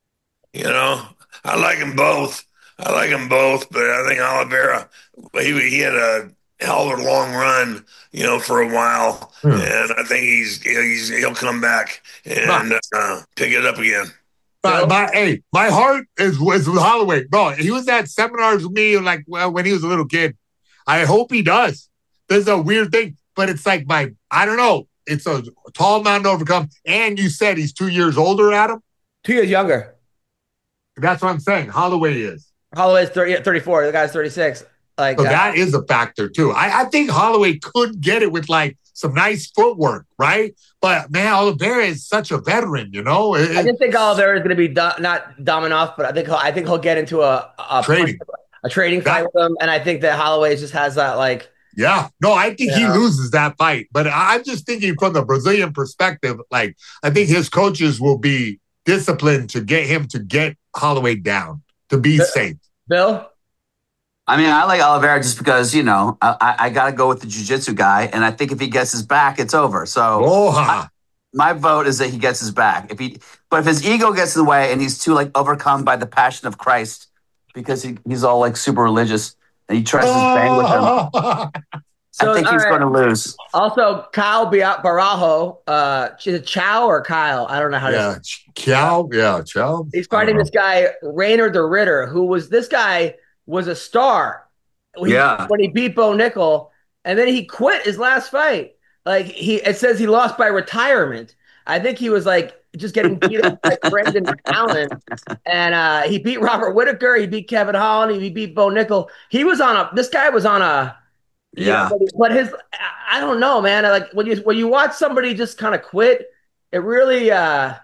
I like them both. But I think Oliveira, he had a hell of a long run, for a while, and I think he'll come back and pick it up again. My heart is with Holloway, bro. He was at seminars with me when he was a little kid. I hope he does. There's a weird thing, but it's like I don't know. It's a tall mountain to overcome. And you said he's 2 years older, Adam? 2 years younger. That's what I'm saying. Holloway is. Holloway's 34. The guy's 36. So that is a factor, too. I think Holloway could get it with, some nice footwork, right? But, man, Oliveira is such a veteran, I just think Oliveira is going to be not Dominoff, but I think he'll get into a trading fight with him. And I think that Holloway just has that, Yeah. No, I think he loses that fight. But I'm just thinking from the Brazilian perspective, I think his coaches will be disciplined to get him to get Holloway down, to be safe. Bill? I mean, I like Oliveira just because, I got to go with the jiu-jitsu guy. And I think if he gets his back, it's over. So my vote is that he gets his back. But if his ego gets in the way and he's too overcome by the passion of Christ because he's all super religious and he tries to bang with him, I think he's going to lose. Also, Kyle Barajo, Chow or Kyle? I don't know how to say it. Chow. He's fighting this guy, Rainer the Ritter, this guy was a star. When he beat Bo Nickel, and then he quit his last fight. It says he lost by retirement. I think he was just getting beat up by Brendan Allen. And he beat Robert Whittaker, he beat Kevin Holland, he beat Bo Nickel. This guy was on a but I don't know, man. When you watch somebody just kind of quit, it really I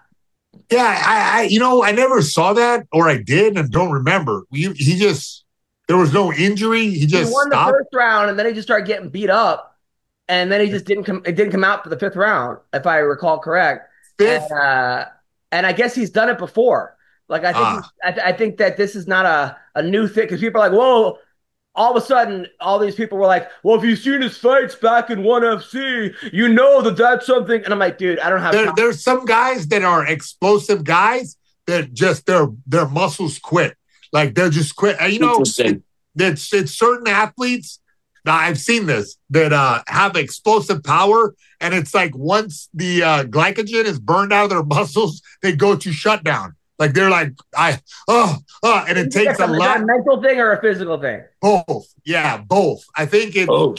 never saw that, or I did and don't remember. There was no injury. He won stopped. The first round, and then he just started getting beat up, and then he just didn't come out for the fifth round, if I recall correct. Fifth, and I guess he's done it before. I think that this is not a new thing, because people are like, whoa. All of a sudden, all these people were like, well, if you've seen his fights back in ONE FC, you know that's something. And I'm like, dude, I don't have There's some guys that are explosive guys that just their muscles quit. They're just quit. It's certain athletes, now I've seen this, that have explosive power. And it's once the glycogen is burned out of their muscles, they go to shutdown. They're and it takes a lot. Is that a mental thing or a physical thing? Both. Yeah, both. I think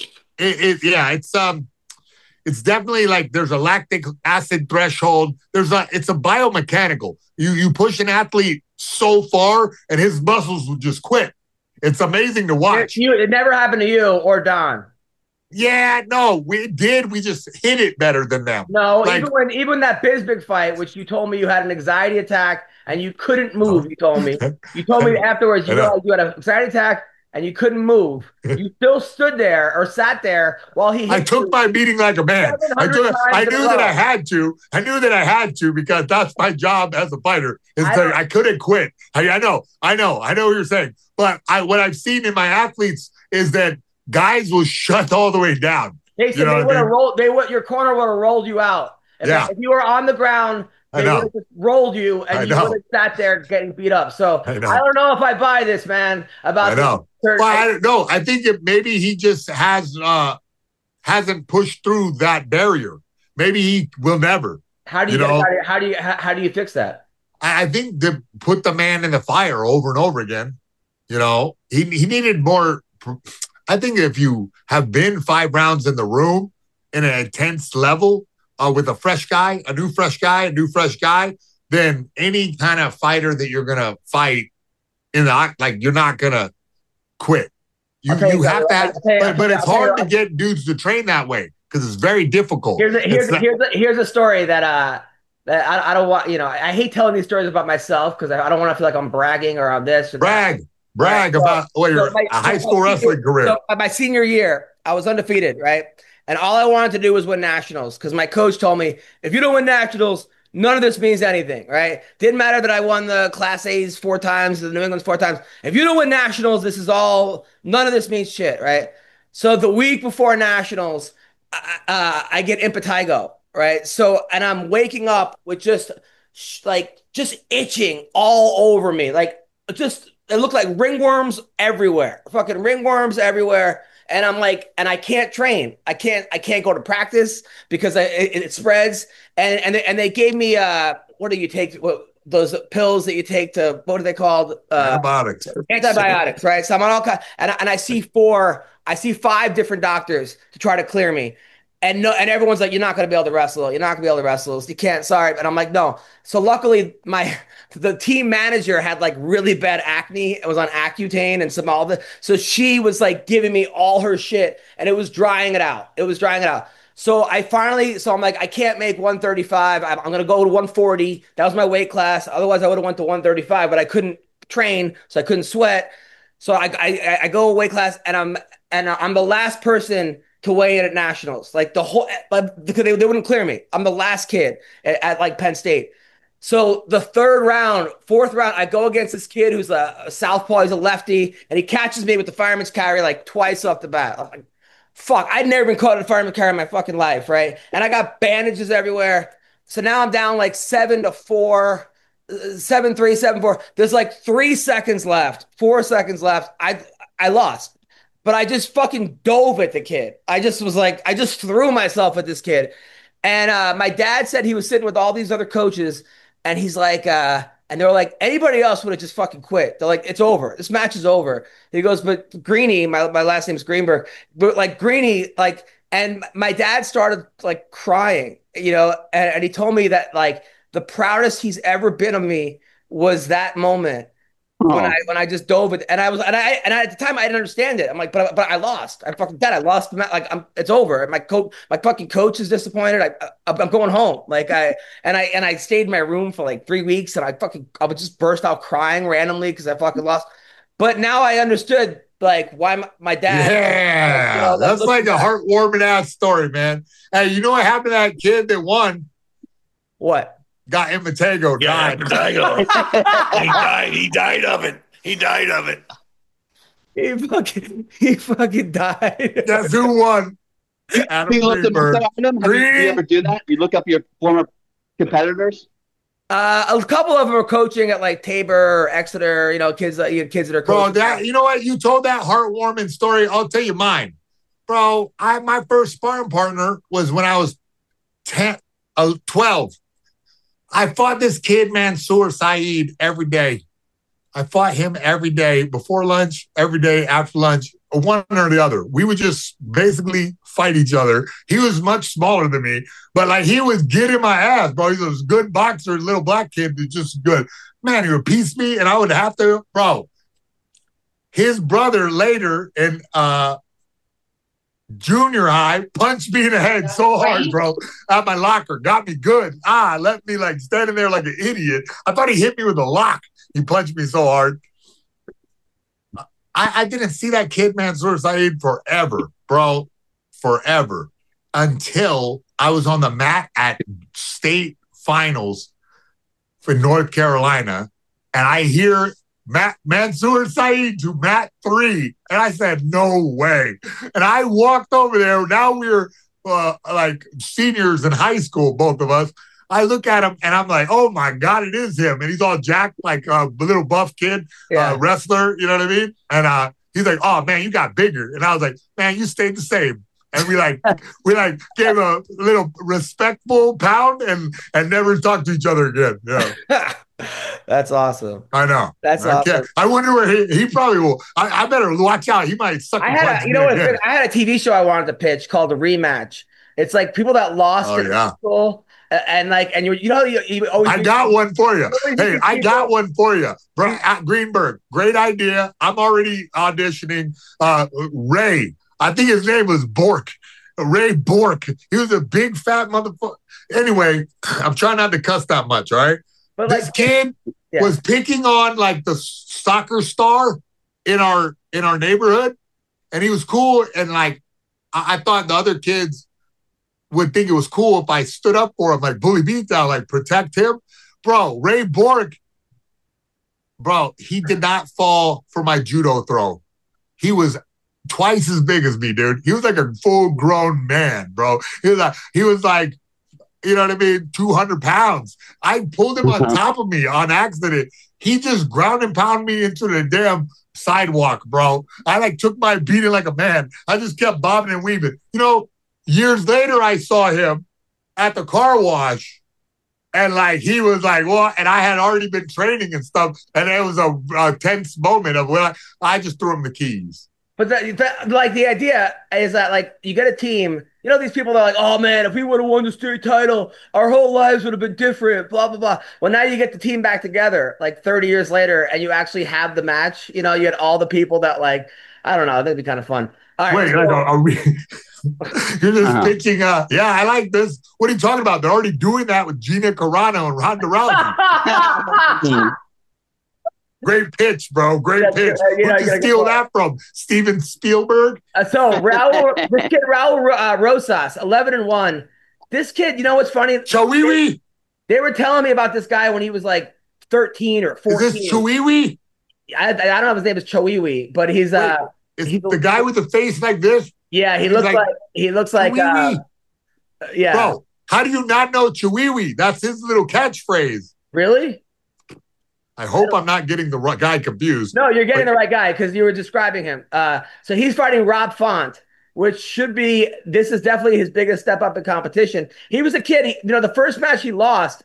it's definitely there's a lactic acid threshold. It's a biomechanical. You push an athlete so far and his muscles will just quit. It's amazing to watch. It never happened to you or Don. Yeah, no, we did. We just hit it better than them. No, even that Bisping fight, which you told me you had an anxiety attack and you couldn't move. You told me afterwards you had an anxiety attack and you couldn't move. You still stood there or sat there while he hit I took my beating like a man. I knew that I had to. I knew that I had to, because that's my job as a fighter. I couldn't quit. I know what you're saying. But what I've seen in my athletes is that guys will shut all the way down. They said they would have rolled. Your corner would have rolled you out. If you were on the ground, they would have just rolled you, and you would have sat there getting beat up. So I don't know if I buy this, man. I don't know. I think maybe he just hasn't pushed through that barrier. Maybe he will never. How do you fix that? I think to put the man in the fire over and over again. He needed more. I think if you have been 5 rounds in the room in an intense level with a new fresh guy, then any kind of fighter that you're going to fight you're not going to quit. You have to, but it's hard to get dudes to train that way. because it's very difficult. Here's a story that I don't want. I hate telling these stories about myself because I don't want to feel like I'm bragging or I'm this. Or Brag about your high school wrestling career. So my senior year, I was undefeated, right? And all I wanted to do was win nationals because my coach told me, if you don't win nationals, none of this means anything, right? Didn't matter that I won the Class A's 4 times, the New England's 4 times. If you don't win nationals, none of this means shit, right? So the week before nationals, I get impetigo, right? So, and I'm waking up with just itching all over me. It looked like ringworms everywhere, fucking ringworms everywhere. And I'm like, and I can't train. I can't go to practice because it spreads. And they gave me what do you take? Those pills that you take to, what are they called? Antibiotics, right? So I'm on all kinds, and I see 5 different doctors to try to clear me. And everyone's like, you're not going to be able to wrestle. You're not going to be able to wrestle. You can't, sorry. And I'm like, no. So luckily the team manager had like really bad acne. It was on Accutane and some all the, so she was like giving me all her shit and it was drying it out. So I'm like, I can't make 135. I'm going to go to 140. That was my weight class. Otherwise I would have went to 135, but I couldn't train. So I couldn't sweat. So I go weight class and I'm the last person to weigh in at nationals, like because they wouldn't clear me. I'm the last kid at like Penn State. So the 4th round, I go against this kid who's a southpaw, he's a lefty, and he catches me with the fireman's carry like twice off the bat. I'm like, fuck, I'd never been caught in a fireman's carry in my fucking life, right? And I got bandages everywhere. So now I'm down like 7-4, 7-3, 7-4. There's like 3 seconds left, 4 seconds left. I lost. But I just fucking dove at the kid. I just threw myself at this kid. And my dad said he was sitting with all these other coaches, and he's like, and they were like, anybody else would have just fucking quit. They're like, it's over. This match is over. He goes, but Greeny, my last name's Greenberg, but like Greeny, like, and my dad started like crying, and he told me that like the proudest he's ever been of me was that moment. When I just dove it, and at the time I didn't understand it. I'm like, but I lost. I fucking dead. I lost. Like it's over. My fucking coach is disappointed. I'm going home. Like I stayed in my room for like 3 weeks, and I would just burst out crying randomly because I fucking lost. But now I understood like why my dad. Yeah, that's like a heartwarming ass story, man. Hey, you know what happened to that kid that won? What? Got impetigo. Died. He died of it. He fucking died. Guess who won? Adam Greenberg. You ever do that? You look up your former competitors? A couple of them are coaching at like Tabor or Exeter, kids that are coaching. Bro, you know what? You told that heartwarming story. I'll tell you mine. Bro, my first sparring partner was when I was 12. I fought this kid, Mansour Saeed, every day. I fought him every day, before lunch, every day after lunch, one or the other. We would just basically fight each other. He was much smaller than me, but like he was getting my ass, bro. He was a good boxer, little black kid, who's just good. Man, he would piece me, and I would have to, bro. His brother later in junior high punched me in the head so hard, bro, at my locker. Got me good. Left me like standing there like an idiot. I thought he hit me with a lock. He punched me so hard. I didn't see that kid, Mansour Saeed, forever, bro. Forever. Until I was on the mat at state finals for North Carolina, and I hear Mansour Saeed to mat 3. And I said, no way. And I walked over there. Now we're like seniors in high school, both of us. I look at him and I'm like, oh my God, it is him. And he's all jacked like a little buff kid, wrestler, you know what I mean? And he's like, oh man, you got bigger. And I was like, man, you stayed the same. And we gave a little respectful pound and never talked to each other again. Yeah. That's awesome. I know. That's awesome. I wonder where he probably will. I better watch out. He might suck. I had a TV show I wanted to pitch called The Rematch. It's like people that lost in high school. And you always. I got one for you. Hey, I got one for you. Greenberg, great idea. I'm already auditioning. Ray, I think his name was Bork. Ray Bork. He was a big fat motherfucker. Anyway, I'm trying not to cuss that much, all right? But this kid was picking on like the soccer star in our neighborhood, and he was cool. And like I thought the other kids would think it was cool if I stood up for him, like bully beat down, like protect him. Bro, Ray Bork, bro, he did not fall for my judo throw. He was twice as big as me, dude. He was like a full-grown man, bro. He was like, you know what I mean, 200 pounds. I pulled him on top of me on accident. He just ground and pounded me into the damn sidewalk, bro. I like took my beating like a man. I just kept bobbing and weaving. You know, years later, I saw him at the car wash, and like he was like, "What?" And I had already been training and stuff, and it was a tense moment of where I just threw him the keys. But like the idea is that like you get a team. You know, these people that are like, oh man, if we would have won the state title, our whole lives would have been different, blah, blah, blah. Well, now you get the team back together like 30 years later and you actually have the match. You know, you had all the people that like, I don't know, that'd be kind of fun. All right. Wait, are we you're just pitching yeah, I like this. What are you talking about? They're already doing that with Gina Carano and Ronda Rousey. Great pitch, bro. Great pitch. Where'd you steal that from? Steven Spielberg? This kid, Raul Rosas, 11-1. This kid, you know what's funny? Chawiwi. They were telling me about this guy when he was like 13 or 14. Is this Chawiwi? I don't know if his name is Chawiwi, but he's he's the guy with the face like this? Yeah, he looks like yeah. Bro, how do you not know Chawiwi? That's his little catchphrase. Really? I hope I'm not getting the right guy confused. No, you're getting the right guy because you were describing him. So he's fighting Rob Font, which this is definitely his biggest step up in competition. He was a kid. The first match he lost,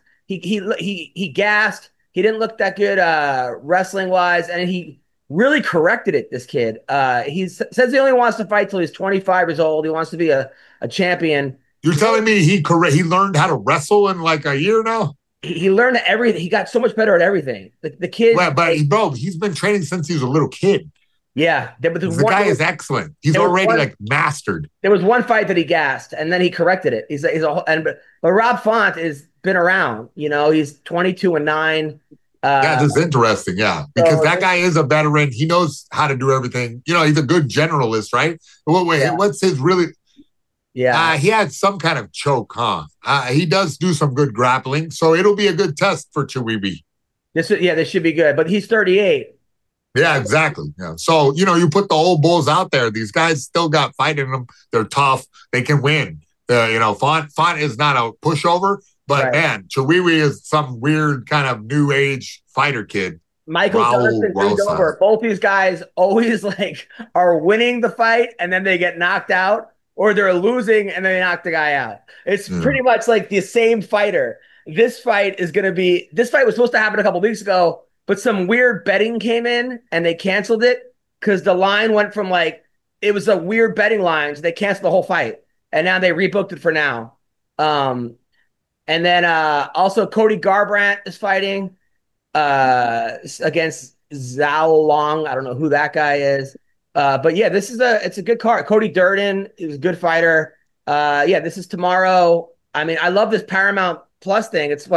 he gassed. He didn't look that good wrestling wise, and he really corrected it. This kid, he says he only wants to fight till he's 25 years old. He wants to be a champion. You're telling me he learned how to wrestle in like a year now? He learned everything. He got so much better at everything. The kid, bro, he's been training since he was a little kid. Yeah, the guy is excellent. He's already mastered. There was one fight that he gassed, and then he corrected it. But Rob Font has been around. You know, he's 22-9. Yeah, this is interesting. Yeah, because that guy is a veteran. He knows how to do everything. You know, he's a good generalist, right? What's his really? Yeah, he had some kind of choke, huh? He does do some good grappling, so it'll be a good test for Chawiwi. This should be good. But he's 38. Yeah, exactly. Yeah. So you put the old bulls out there. These guys still got fight in them. They're tough. They can win. Font is not a pushover, but man, Chawiwi is some weird kind of new age fighter kid. Michael Johnson, over. Both these guys always are winning the fight and then they get knocked out. Or they're losing and they knock the guy out. It's pretty much like the same fighter. This fight was supposed to happen a couple weeks ago, but some weird betting came in and they canceled it because the line went from it was a weird betting line. So they canceled the whole fight. And now they rebooked it for now. And then also Cody Garbrandt is fighting against Zhao Long. I don't know who that guy is. But yeah, it's a good card. Cody Durden is a good fighter. This is tomorrow. I mean, I love this Paramount Plus thing. It's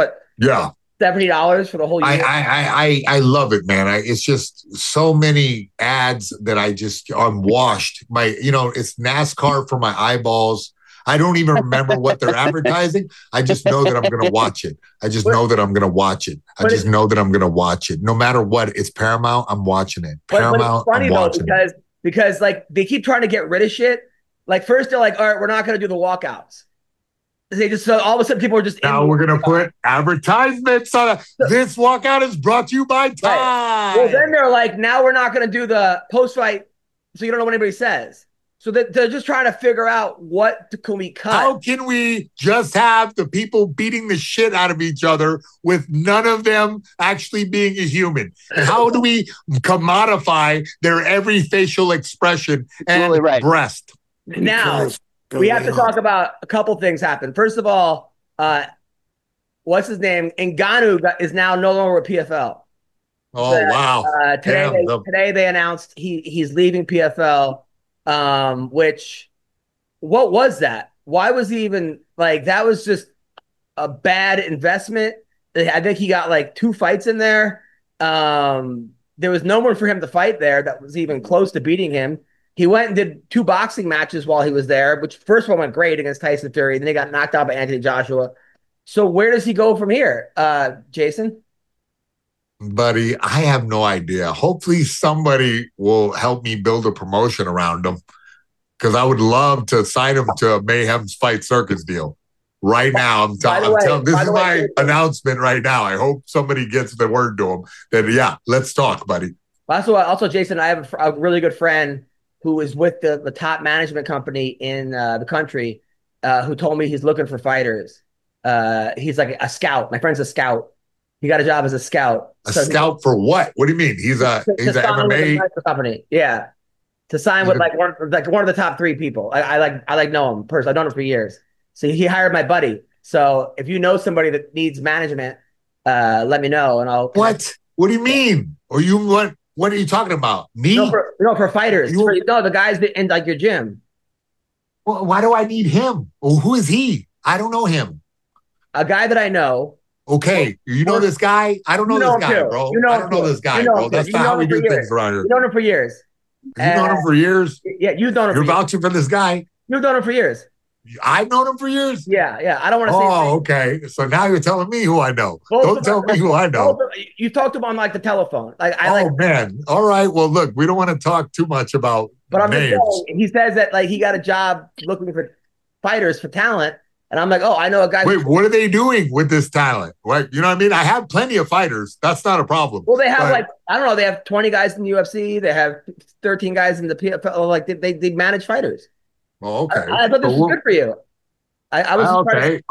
$70 for the whole year. I love it, man. It's just so many ads that I'm washed. It's NASCAR for my eyeballs. I don't even remember what they're advertising. I just know that I'm going to watch it. I just know that I'm going to watch it. No matter what, it's Paramount. I'm watching it. Paramount. But it's funny I'm watching though, because they keep trying to get rid of shit. First they're like, all right, we're not going to do the walkouts. So all of a sudden people are just now we're going to put advertisements on this walkout is brought to you by Tide. Right. Well, then they're like, now we're not going to do the post fight, so you don't know what anybody says. So they're just trying to figure out what can we cut. How can we just have the people beating the shit out of each other with none of them actually being a human? How do we commodify their every facial expression and breast? Now, we have to talk about a couple things happen. First of all, what's his name? Ngannou is now no longer with PFL. Wow. Today they announced he's leaving PFL. Which what was that? Why was he even like that? Was just a bad investment. I think he got like 2 fights in there. There was no one for him to fight there that was even close to beating him. He went and did 2 boxing matches while he was there, which first one went great against Tyson Fury. Then he got knocked out by Anthony Joshua. So where does he go from here, Jason? Buddy, I have no idea. Hopefully somebody will help me build a promotion around him because I would love to sign him to a Mayhem's Fight Circus deal. Right now, I'm telling this is my announcement right now. I hope somebody gets the word to him that, yeah, let's talk, buddy. Also, Jason, I have a really good friend who is with the top management company in the country who told me he's looking for fighters. He's like a scout. My friend's a scout. He got a job as a scout. Scout for what? What do you mean? He's an MMA company. Yeah, to sign with like one of the top 3 people. I know him personally. I've known him for years. So he hired my buddy. So if you know somebody that needs management, let me know and I'll. What? What do you mean? Or you what? What are you talking about? Me? No, for fighters. The guys that in like your gym. Well, why do I need him? Well, who is he? I don't know him. A guy that I know. Okay, you know this guy? I don't know this guy, bro. I don't know this guy, bro. That's not how we do things around here. You've known him for years. You've known him for years? Yeah, you've known him for years. You're vouching for this guy? You've known him for years. I've known him for years? Yeah. I don't want to say. Oh, okay. So now you're telling me who I know. Don't tell me who I know. You talked to him on like the telephone. Man. All right. Well, look, we don't want to talk too much about names. Just saying, he says that like he got a job looking for fighters for talent. And I'm like, oh, I know a guy. Wait, what are they doing with this talent? What, you know what I mean? I have plenty of fighters. That's not a problem. Well, they have I don't know. They have 20 guys in the UFC. They have 13 guys in the PFL. Like they manage fighters. Oh, okay. I thought this was good for you. I was okay.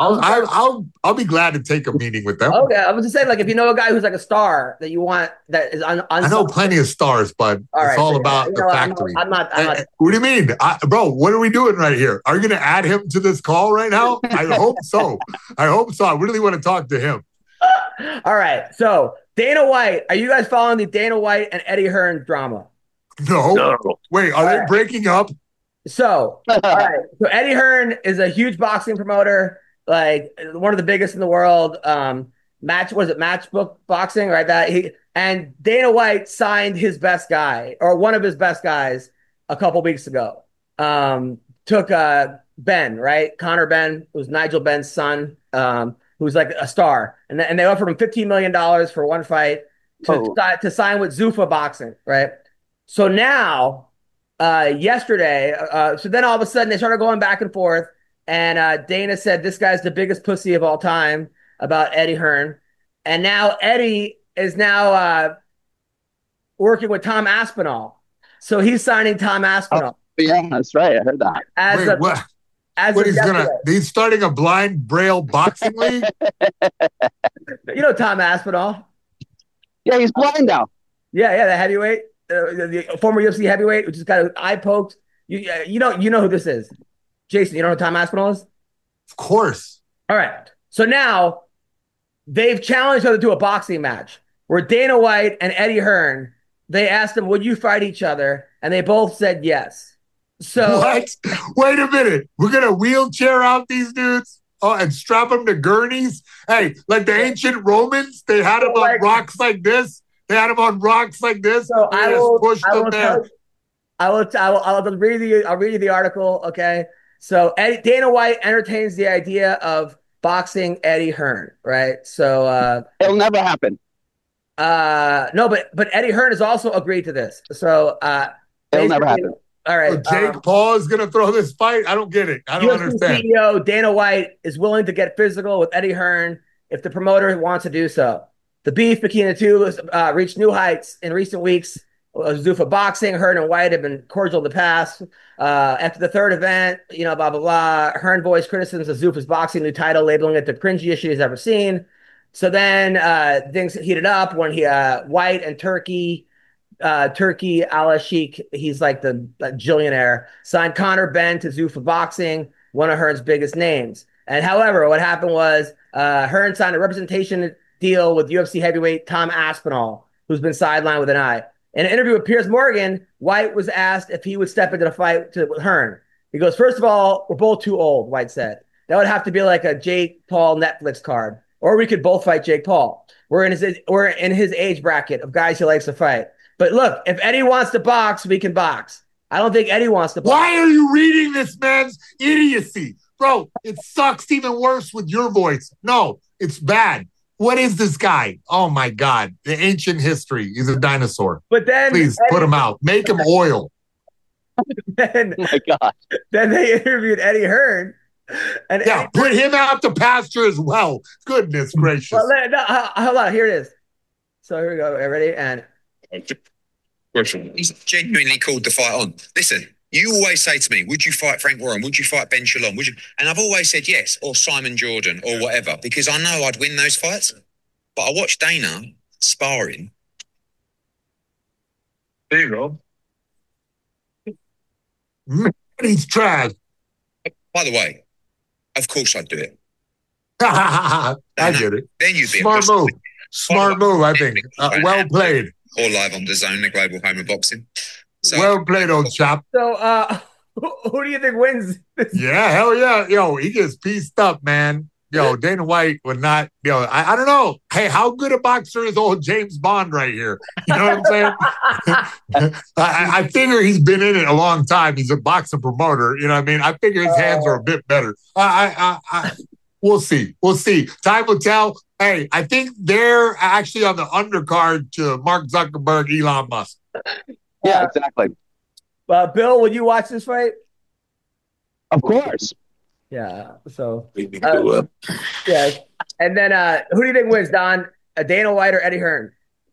I'll be glad to take a meeting with them. Okay, I was just saying, like, if you know a guy who's like a star that you want that is I know plenty of stars, but it's all about the factory. I'm not. What do you mean, bro? What are we doing right here? Are you going to add him to this call right now? I hope so. I really want to talk to him. All right. So Dana White, are you guys following the Dana White and Eddie Hearn drama? No. Wait, are they breaking up? So, all right. So Eddie Hearn is a huge boxing promoter, like one of the biggest in the world. Matchbook Boxing, right? And Dana White signed his best guy or one of his best guys a couple weeks ago. Took Ben, right? Conor Benn, who's Nigel Benn's son, who's like a star, and they offered him $15 million for one fight to sign with Zuffa Boxing, right? So now. Yesterday, so then all of a sudden they started going back and forth, and Dana said this guy's the biggest pussy of all time about Eddie Hearn, and now Eddie is now working with Tom Aspinall, so he's signing Tom Aspinall. Oh, yeah, that's right. I heard that. He's starting a blind braille boxing league. You know Tom Aspinall? Yeah, he's blind now. Yeah, the heavyweight. The former UFC heavyweight who just got an eye poked. You know who this is, Jason. You know who Tom Aspinall is? Of course. All right. So now they've challenged each other to a boxing match where Dana White and Eddie Hearn. They asked them, "Would you fight each other?" And they both said yes. So what? Wait a minute. We're gonna wheelchair out these dudes and strap them to gurneys. Hey, like the ancient Romans, they had them on rocks like this. They had him on rocks like this. So I'll read you the article. Okay. So Dana White entertains the idea of boxing Eddie Hearn, right? So it'll never happen. No, but Eddie Hearn has also agreed to this. So it'll never happen. All right. So Jake Paul is going to throw this fight. I don't get it. I don't understand. CEO Dana White is willing to get physical with Eddie Hearn if the promoter wants to do so. The beef between the two has reached new heights in recent weeks. Zuffa Boxing, Hearn and White have been cordial in the past. After the third event, blah, blah, blah. Hearn voiced criticisms of Zuffa's boxing new title, labeling it the cringiest he's ever seen. So then things heated up when White and Turkey Al-Sheikh, he's like the billionaire, signed Conor Benn to Zuffa Boxing, one of Hearn's biggest names. And however, what happened was Hearn signed a representation deal with UFC heavyweight Tom Aspinall, who's been sidelined with an eye. In an interview with Piers Morgan, White was asked if he would step into the fight with Hearn. He goes, first of all, we're both too old, White said. That would have to be like a Jake Paul Netflix card. Or we could both fight Jake Paul. We're in his age bracket of guys he likes to fight. But look, if Eddie wants to box, we can box. I don't think Eddie wants to box. Why are you reading this man's idiocy? Bro, it sucks even worse with your voice. No, it's bad. What is this guy? Oh, my God. The ancient history. He's a dinosaur. But then please put him out. Make him oil. Then, oh, my God. Then they interviewed Eddie Hearn. And yeah, put him out to pasture as well. Goodness gracious. Well, hold on. Here it is. So here we go. Ready? And he's genuinely called the fight on. Listen, you always say to me, would you fight Frank Warren? Would you fight Ben Shalom? Would you? And I've always said yes, or Simon Jordan, or whatever, because I know I'd win those fights. But I watched Dana sparring. There you go. He's trash. By the way, of course I'd do it. I get it. Then you'd be smart move. Smart move, I think. Well played. Or live on DAZN, the global home of boxing. So, well played, old chap. So, who do you think wins this? Yeah, hell yeah. Yo, he gets pieced up, man. Yo, Dana White would not, I don't know. Hey, how good a boxer is old James Bond right here? You know what I'm saying? I figure he's been in it a long time. He's a boxing promoter. You know what I mean? I figure his hands are a bit better. We'll see. We'll see. Time will tell. Hey, I think they're actually on the undercard to Mark Zuckerberg, Elon Musk. Yeah, exactly. Bill, would you watch this fight? Of course. Yeah. So, yeah. And then, who do you think wins, Don? Dana White or Eddie Hearn?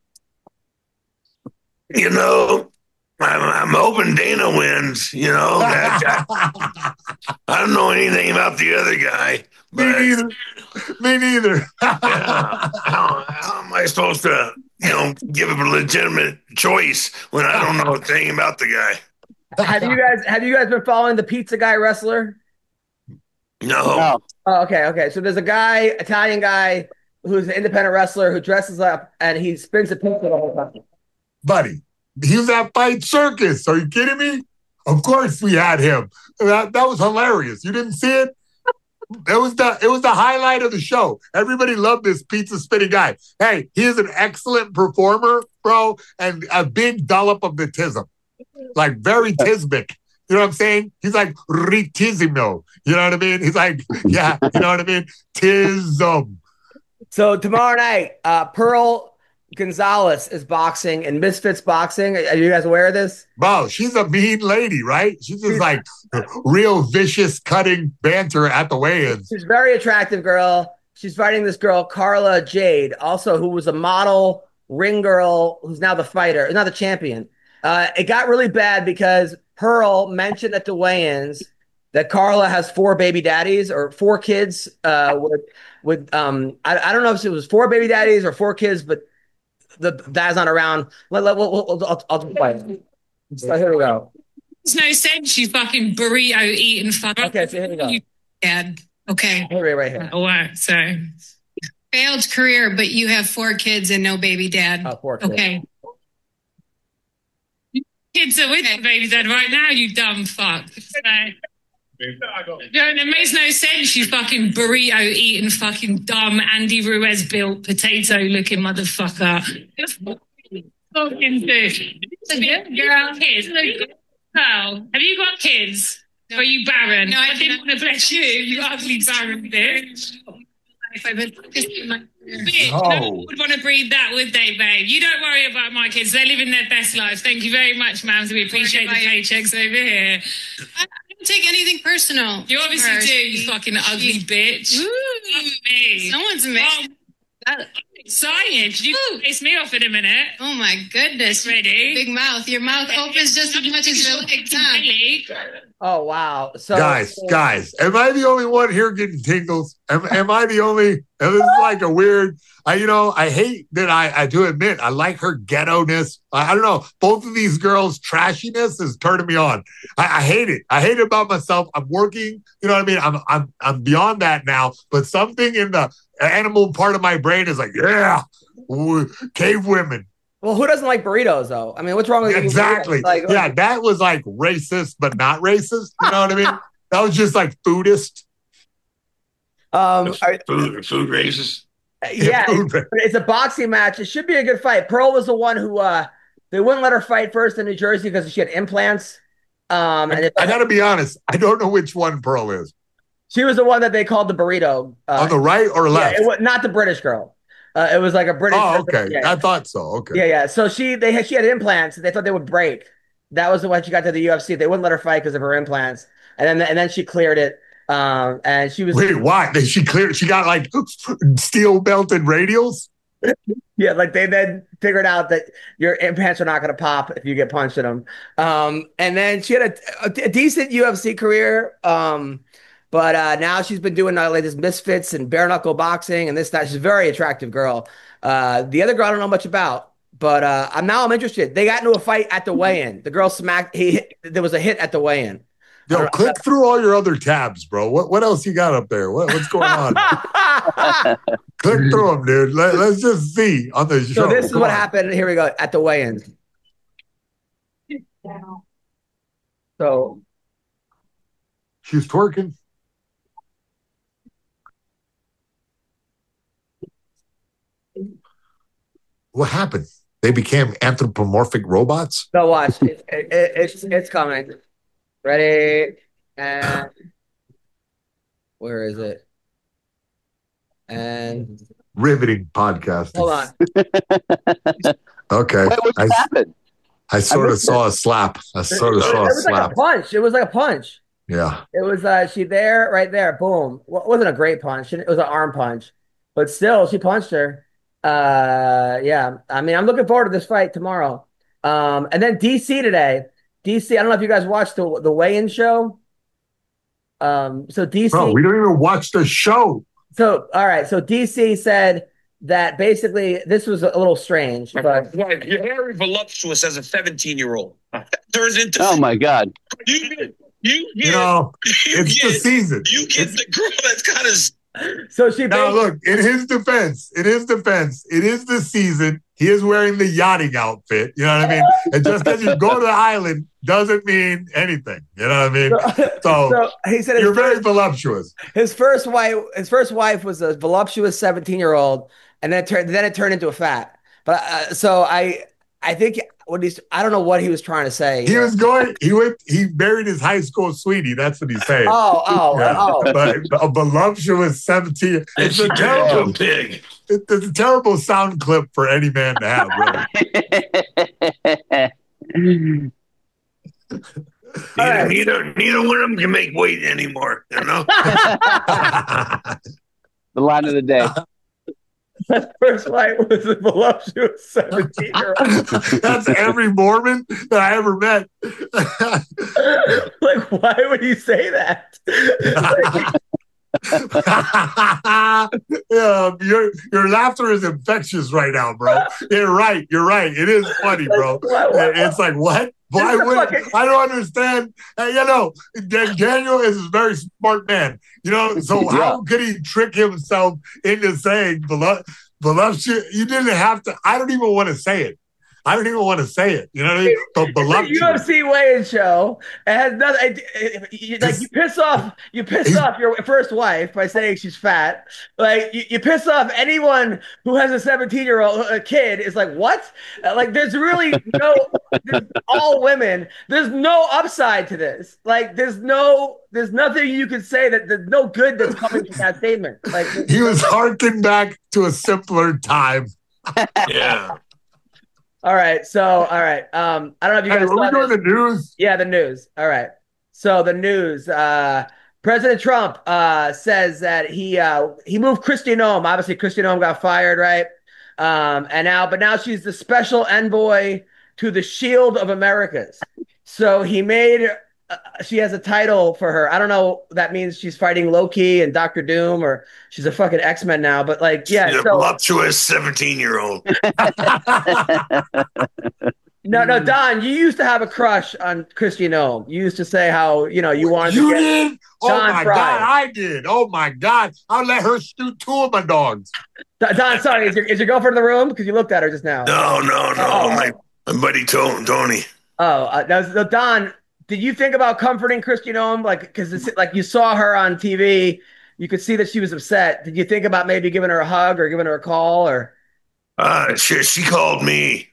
You know, I'm hoping Dana wins. You know, I don't know anything about the other guy. Me neither. How am I supposed to, give him a legitimate choice when I don't know a thing about the guy? Have you guys been following the pizza guy wrestler? No. Oh, okay. So there's a guy, Italian guy, who's an independent wrestler who dresses up and he spins a pizza the whole time. Buddy, he was at Fight Circus. Are you kidding me? Of course we had him. That was hilarious. You didn't see it? It was the highlight of the show. Everybody loved this pizza spinning guy. Hey, he is an excellent performer, bro, and a big dollop of the tism. Like very tismic. You know what I'm saying? He's like ritissimo. You know what I mean? He's like, yeah, you know what I mean? Tism. So tomorrow night, Pearl Gonzalez is boxing in Misfits Boxing. Are you guys aware of this? Bro, she's a mean lady, right? She's just like real vicious cutting banter at the weigh-ins. She's a very attractive girl. She's fighting this girl, Carla Jade, also who was a model ring girl, who's now the fighter, not the champion. It got really bad because Pearl mentioned at the weigh-ins that Carla has 4 baby daddies or 4 kids with I don't know if it was 4 baby daddies or 4 kids, but the dad's not around. I'll just play it. So here we go. There's no sense, you fucking burrito eating fuck. Okay, so here we go. Dad. Okay. Right here. Oh, wow. Sorry. Failed career, but you have 4 kids and no baby dad. Oh, 4 kids. Okay. Kids are with baby dad right now, you dumb fuck. It makes no sense, you fucking burrito eating fucking dumb Andy Ruiz built potato looking motherfucker. Fucking dude. Girl, kids. Girl, have you got kids? Or are you barren? No, I didn't want to bless you, you ugly barren bitch. Bitch, no one would want to breed that, would they, babe? You don't worry about my kids. They're living their best lives. Thank you very much, ma'am. We appreciate the paychecks over here. I don't take anything personal. You obviously do, you fucking ugly bitch. Me. Someone's made. Excited. You piss me off in a minute. Oh my goodness. Ready? Big mouth. Your mouth opens just as much as your leg tongue. Oh, wow. So Guys, am I the only one here getting tingles? Am I the only? This is like a weird, I hate that I do admit, I like her ghetto-ness. I don't know. Both of these girls' trashiness is turning me on. I hate it. I hate it about myself. I'm working, you know what I mean? I'm beyond that now, but something in the animal part of my brain is like, yeah, cave women. Well, who doesn't like burritos though? I mean, what's wrong with exactly? Like, yeah, that was like racist, but not racist. You know what I mean? That was just like foodist. Food racist. Yeah, it's a boxing match. It should be a good fight. Pearl was the one who they wouldn't let her fight first in New Jersey because she had implants. I got to be honest. I don't know which one Pearl is. She was the one that they called the burrito. On the right or left? Yeah, it was not the British girl. It was like a British. Oh, okay. Yeah. I thought so. Okay. Yeah. So she had implants. They thought they would break. That was the one she got to the UFC. They wouldn't let her fight because of her implants, and then she cleared it. And she was. Wait, why? She cleared? She got like steel belted radials. Yeah, like they then figured out that your implants are not going to pop if you get punched in them. And then she had a decent UFC career. But now she's been doing like this Misfits and bare knuckle boxing and this, that. She's a very attractive girl. The other girl I don't know much about, but I'm interested. They got into a fight at the weigh-in. The girl smacked. There was a hit at the weigh-in. Yo, click through all your other tabs, bro. What else you got up there? What's going on? Click through them, dude. Let's just see on the show. So this is what happened. Here we go at the weigh-in. So she's twerking. What happened? They became anthropomorphic robots? No, watch. It's coming. Ready? And where is it? And riveting podcast. Hold on. Okay. Wait, what happened? I sort of saw a slap. I sort of saw a slap. Like a punch. It was like a punch. Yeah. It was she there, right there. Boom. Well, it wasn't a great punch. It was an arm punch. But still, she punched her. Yeah. I mean, I'm looking forward to this fight tomorrow. And then DC today. DC, I don't know if you guys watched the weigh-in show. So DC. Bro, we don't even watch the show. So, all right. So DC said that basically this was a little strange. But you're very voluptuous as a 17-year-old. Turns into. Oh my God. You know, it's the season. You get the girl that's kind of. So she now look, in his defense, it is the season. He is wearing the yachting outfit. You know what I mean? And just because you go to the island doesn't mean anything. You know what I mean? So he said you're very voluptuous. His first wife was a voluptuous 17-year-old, and then it turned into a fat. But so I think I don't know what he was trying to say. He married his high school sweetie. That's what he's saying. Oh. But a voluptuous 17. It's a terrible pig. It's a terrible sound clip for any man to have, really. Neither one of them can make weight anymore, you know? The line of the day. His first wife was a voluptuous 17-year-old. That's every Mormon that I ever met. Like, why would he say that? Your laughter is infectious right now, bro. You're right. It is funny, bro. It's like, what? Why would I don't understand? Daniel is a very smart man. So how could he trick himself into saying voluptuous? You didn't have to. I don't even want to say it. You know what I mean? But voluptuous. UFC weigh-in show. It has nothing. You piss off your first wife by saying she's fat. Like you piss off anyone who has a 17-year-old kid. Is like, what? Like there's really there's all women. There's no upside to this. Like there's nothing you can say that there's no good that's coming from that statement. Like he was harking back to a simpler time. Yeah. All right. I don't know if you guys. Are we doing the news? Yeah, the news. All right. So the news. President Trump says that he moved Kristi Noem. Obviously, Kristi Noem got fired, right? And now she's the special envoy to the Shield of Americas. So he made. She has a title for her. I don't know. That means she's fighting Loki and Doctor Doom, or she's a fucking X-Men now. But she's a voluptuous 17-year-old. No, Don, you used to have a crush on Kristi Noem. You used to say how you wanted. You to get did? Oh Don my Fry. God, I did. Oh my God, I'll let her shoot 2 of my dogs. Don, sorry, is your girlfriend in the room? Because you looked at her just now. No. Oh. My buddy Tony. Don, did you think about comforting Kristi Noem? Like, because it's like you saw her on TV, you could see that she was upset. Did you think about maybe giving her a hug or giving her a call or? She called me.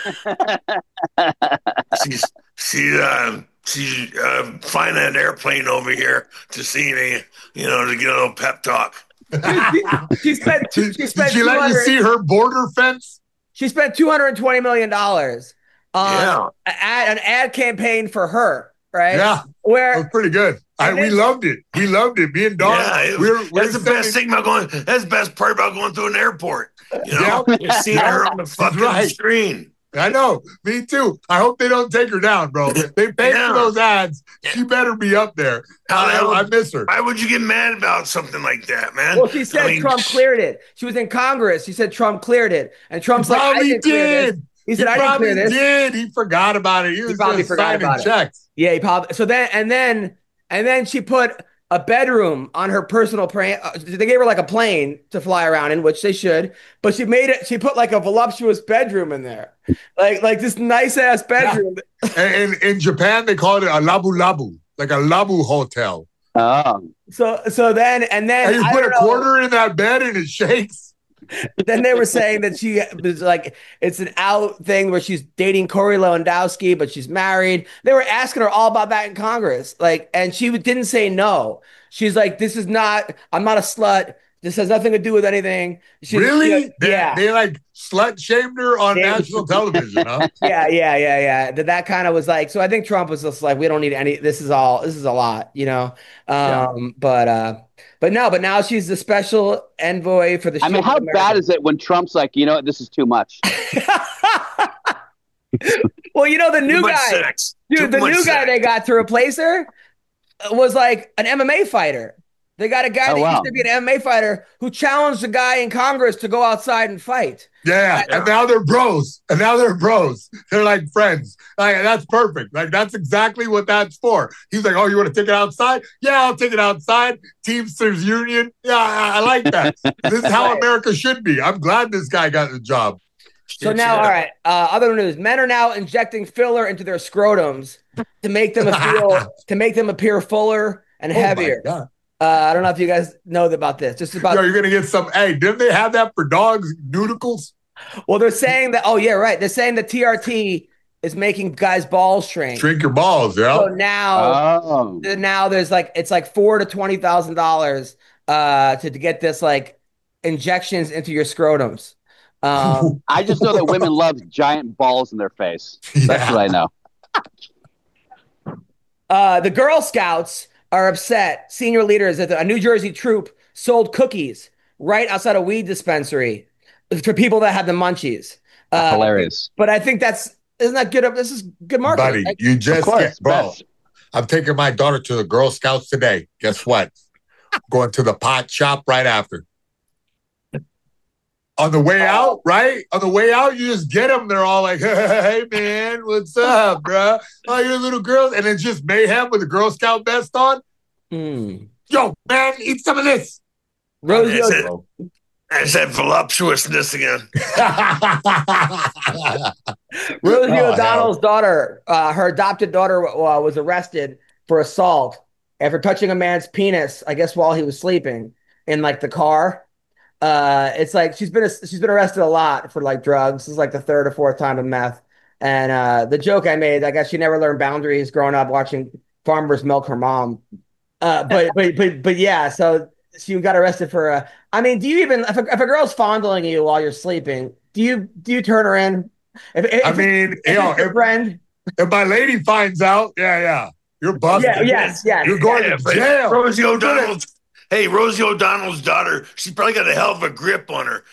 She's flying an airplane over here to see me, to get a little pep talk. She spent. Did she let you see her border fence? She spent $220 million on an ad campaign for her, right? Yeah, where that was pretty good. We loved it. We loved it. Me and Don. That's the best thing about going. That's the best part about going through an airport. You're seeing her on the fucking screen. I know. Me too. I hope they don't take her down, bro. They pay for those ads. She better be up there. I miss her. Why would you get mad about something like that, man? Well, she said Trump cleared it. She was in Congress. She said Trump cleared it. And Trump's like, I didn't clear this. He said, I didn't clear this. He forgot about it. He was probably forgot about checks. it. Yeah, he probably. So then she put a bedroom on her personal plane. They gave her like a plane to fly around in, which they should. But she put like a voluptuous bedroom in there, like this nice ass bedroom. Yeah. And in Japan, they call it a labu labu, like a labu hotel. Oh. So then you put a quarter in that bed and it shakes. Then they were saying that she was like, it's an out thing where she's dating Corey Lewandowski, but she's married. They were asking her all about that in Congress. And she didn't say no. She's like, I'm not a slut. This has nothing to do with anything. Really? They like slut shamed her on national television, huh? Yeah. That kind of was like, so I think Trump was just like, we don't need any, this is a lot, But now she's the special envoy for the. I mean, how bad is it when Trump's like, this is too much? Well, the new guy, dude, the new guy they got to replace her was like an MMA fighter. They got a guy that used to be an MMA fighter who challenged a guy in Congress to go outside and fight. Yeah, and now they're bros. They're like friends. That's perfect. Like, that's exactly what that's for. He's like, oh, you want to take it outside? Yeah, I'll take it outside. Teamsters Union. Yeah, I like that. This is how America should be. I'm glad this guy got the job. So now, all right, other news. Men are now injecting filler into their scrotums to make them appear fuller and heavier. My God. I don't know if you guys know about this. You're gonna get some. Hey, didn't they have that for dogs? Nudicles. Well, they're saying that. Oh yeah, right. They're saying that TRT is making guys' balls shrink. Shrink your balls, yeah. So now there's like it's like $4,000 to $20,000 to get this like injections into your scrotums. I just know that women love giant balls in their face. That's what I know. The Girl Scouts are upset. Senior leaders at a New Jersey troop sold cookies right outside a weed dispensary for people that have the munchies. Hilarious. But I think isn't that good? This is good marketing. Buddy, right? You just bro. I'm taking my daughter to the Girl Scouts today. Guess what? Going to the pot shop right after. On the way out, right? On the way out, you just get them. They're all like, hey, man, what's up, bro? Oh, you're little girls. And it's just mayhem with a Girl Scout vest on. Yo, man, eat some of this. That's that voluptuousness again. Rosie O'Donnell's daughter, her adopted daughter, was arrested for assault after touching a man's penis, I guess, while he was sleeping in like the car. It's like she's been arrested a lot for like drugs. This is like the third or fourth time of meth. And the joke I made, I guess she never learned boundaries growing up watching farmers milk her mom. But yeah, so she got arrested for. I mean, do you even if a girl's fondling you while you're sleeping, do you turn her in? If my lady finds out, you're busted. Yes. You're going to jail. Rosie O'Donnell's daughter, she's probably got a hell of a grip on her.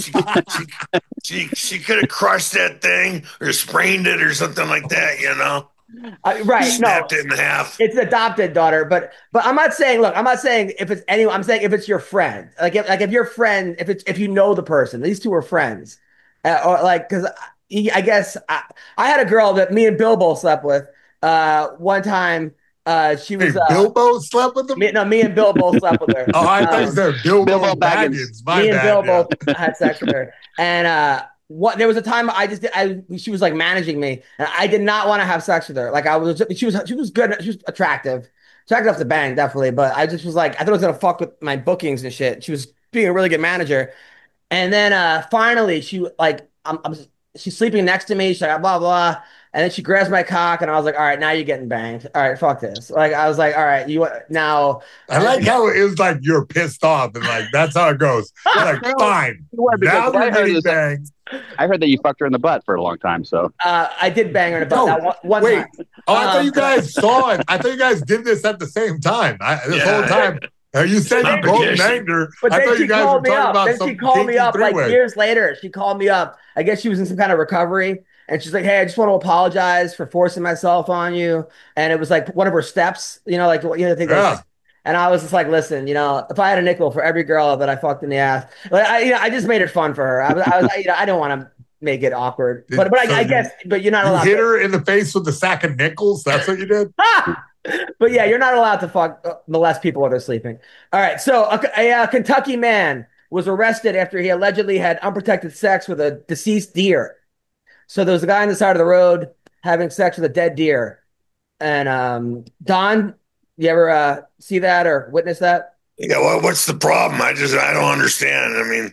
She could have crushed that thing or sprained it or something like that. Right? Snapped it in half. It's adopted daughter, but I'm not saying. Look, I'm not saying if it's anyone. I'm saying if it's your friend. If your friend, if you know the person, these two are friends, or like because I guess I had a girl that me and Bill both slept with one time. She was Bilbo slept with him. Me and Bill both slept with her. Oh, I thought you said Bilbo Baggins. Me and Bill both had sex with her, and there was a time she was like managing me, and I did not want to have sex with her. Like she was good, she was attractive enough to bang, definitely, but I just was like, I thought it was gonna fuck with my bookings and shit. She was being a really good manager, and then finally she like she's sleeping next to me. She's like blah blah. And then she grabs my cock, and I was like, "All right, now you're getting banged. All right, fuck this." Like I was like, "All right, you now." I like how it was like you're pissed off, and like that's how it goes. You're like, fine, now you're getting banged. I heard that you fucked her in the butt for a long time. So I did bang her in the butt. No, one wait. time. Oh, I thought you guys saw it. I thought you guys did this at the same time. This whole time. You said you both banged her. But I then thought she you guys called were me talking up. about Then some she called me up like three-way. years later. She called me up. I guess she was in some kind of recovery. And she's like, "Hey, I just want to apologize for forcing myself on you." And it was like one of her steps, like Yeah. And I was just like, "Listen, if I had a nickel for every girl that I fucked in the ass, like I just made it fun for her. I was I don't want to make it awkward, but I guess, but you're not allowed. You hit her in the face with a sack of nickels. That's what you did. But yeah, you're not allowed to molest people while they're sleeping. All right, so a Kentucky man was arrested after he allegedly had unprotected sex with a deceased deer. So there was a guy on the side of the road having sex with a dead deer. And Don, you ever see that or witness that? Yeah, well, what's the problem? I don't understand. I mean,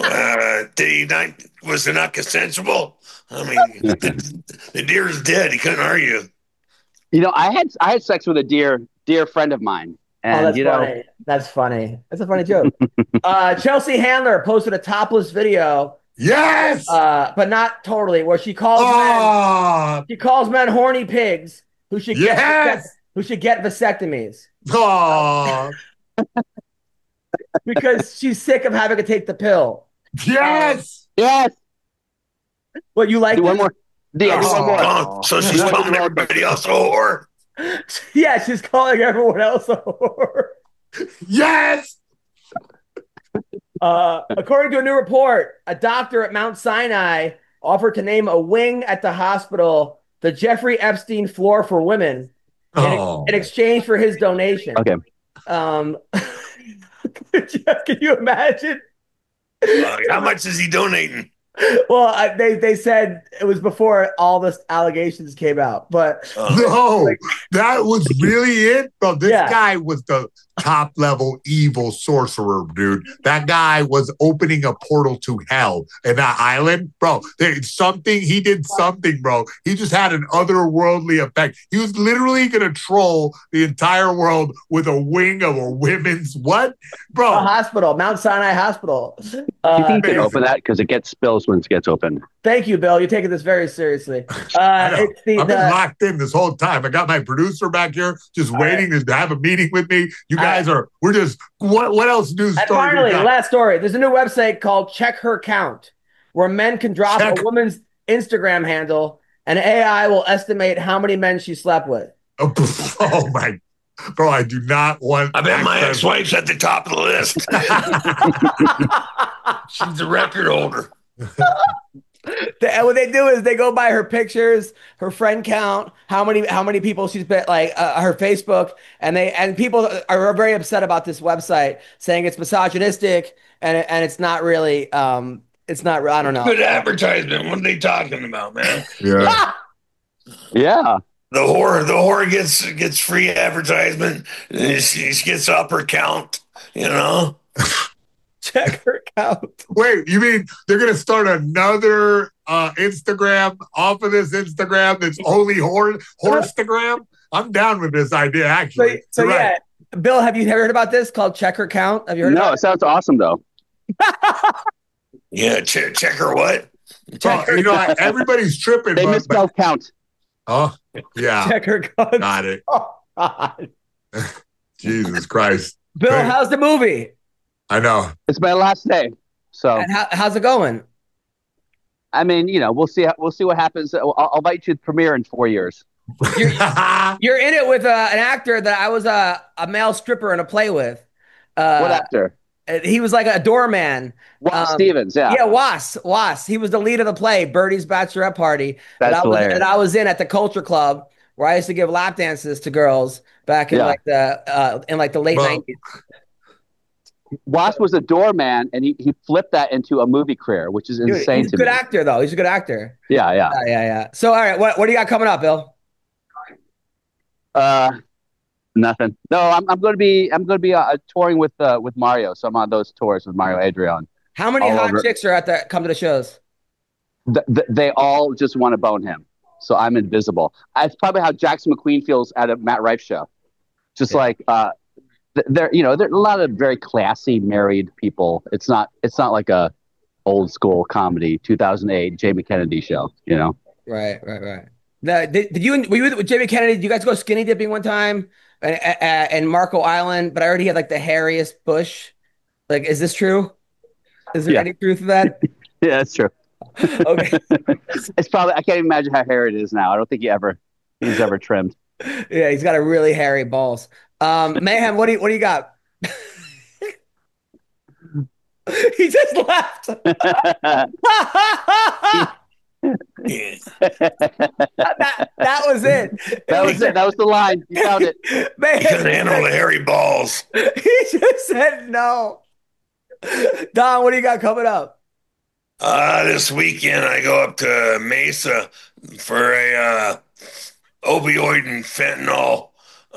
was it not consensual? I mean, the deer is dead. He couldn't argue. I had sex with a dear friend of mine. And, that's funny. That's funny. That's a funny joke. Chelsea Handler posted a topless video. Yes, but not totally. Where she calls men horny pigs who should get vasectomies. Oh, because she's sick of having to take the pill. Yes, yes. What you like? One more. Yeah, one more. So she's calling everybody else a whore. Yeah, she's calling everyone else a whore. Yes. According to a new report, a doctor at Mount Sinai offered to name a wing at the hospital the Jeffrey Epstein floor for women in exchange for his donation. Okay. Can you imagine? How much is he donating? Well, they said it was before all the allegations came out, but no, that was really it, bro. This guy was the top level evil sorcerer, dude. That guy was opening a portal to hell in that island, bro. He did something, bro. He just had an otherworldly effect. He was literally gonna troll the entire world with a wing of a women's what, bro? A hospital, Mount Sinai Hospital. You think you can open that because it gets spills when it gets open. Thank you, Bill. You're taking this very seriously. I've been locked in this whole time. I got my producer back here just waiting to have a meeting with me. You guys we're just, what else news story? Finally, last story. There's a new website called Check Her Count where men can drop a woman's Instagram handle and AI will estimate how many men she slept with. Oh my, bro, I do not want. I bet my ex-wife's at the top of the list. She's the record holder. What they do is they go by her pictures, her friend count, how many people she's been, like her Facebook, and people are very upset about this website, saying it's misogynistic and it's not really it's not. I don't know. Good advertisement. What are they talking about, man? Yeah. Yeah. The whore gets free advertisement. She gets up her count. Check her count. Wait, you mean they're going to start another Instagram off of this Instagram that's only Horstagram? I'm down with this idea, actually. So yeah, Bill, have you heard about this called Check Her Count? Have you heard about it? No, it sounds awesome, though. Yeah, check her what? Everybody's tripping. They misspelled count. Oh, yeah. Check her count. Got it. Oh, God. Jesus Christ. Bill, how's the movie? I know. It's my last day. So and how's it going? I mean, we'll see what happens. I'll invite you to the premiere in 4 years. You're in it with an actor that I was a male stripper in a play with. What actor? He was like a doorman. Was Stevens, yeah. Yeah, Was. He was the lead of the play, Birdie's Bachelorette Party. That's hilarious. And I was in at the Culture Club where I used to give lap dances to girls back in like the late 90s. Wasp was a doorman, and he flipped that into a movie career, which is insane. He's a good actor, though. He's a good actor. Yeah. So, all right, what do you got coming up, Bill? Nothing. No, I'm going to be touring with Mario. So I'm on those tours with Mario Adrian. How many hot chicks are come to the shows? They all just want to bone him. So I'm invisible. It's probably how Jackson McQueen feels at a Matt Rife show. Just like there are a lot of very classy married people. It's not like a old school comedy 2008 Jamie Kennedy show. Right. Now, were you with Jamie Kennedy? Did you guys go skinny dipping one time and Marco Island? But I already had like the hairiest bush. Like, is this true? Is there any truth to that? Yeah, that's true. Okay. It's probably, I can't even imagine how hairy it is now. I don't think he's ever trimmed. Yeah, he's got a really hairy balls. Mayhem, what do you got? He just laughed. that was it. That was it. That was the line. You found it. Man, you couldn't handle the hairy balls. He just said no. Don, what do you got coming up? This weekend I go up to Mesa for a opioid and fentanyl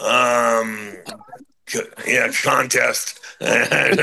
contest. And,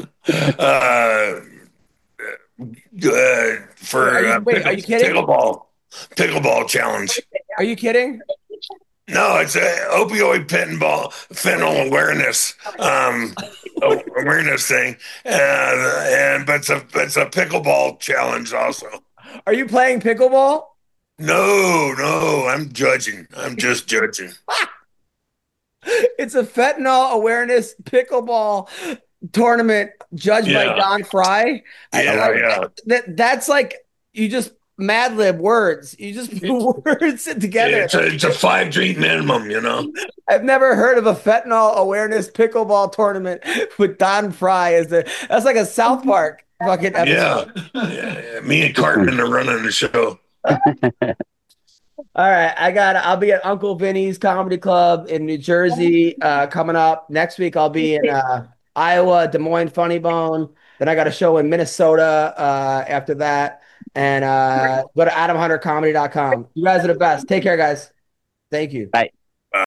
for are you kidding? Pickleball challenge. Are you kidding? No, it's a opioid fentanyl awareness awareness thing, but it's a pickleball challenge also. Are you playing pickleball? No, I'm judging. I'm just judging. It's a fentanyl awareness pickleball tournament judged by Don Fry. That's like you just Mad Lib words. You just put words together. It's a 5-drink minimum, I've never heard of a fentanyl awareness pickleball tournament with Don Fry that's like a South Park fucking episode. Yeah. Me and Cartman are running the show. All right, I'll be at Uncle Vinny's Comedy Club in New Jersey coming up. Next week I'll be in Iowa, Des Moines Funny Bone. Then I got a show in Minnesota after that. And go to AdamHunterComedy.com. You guys are the best. Take care, guys. Thank you. Bye.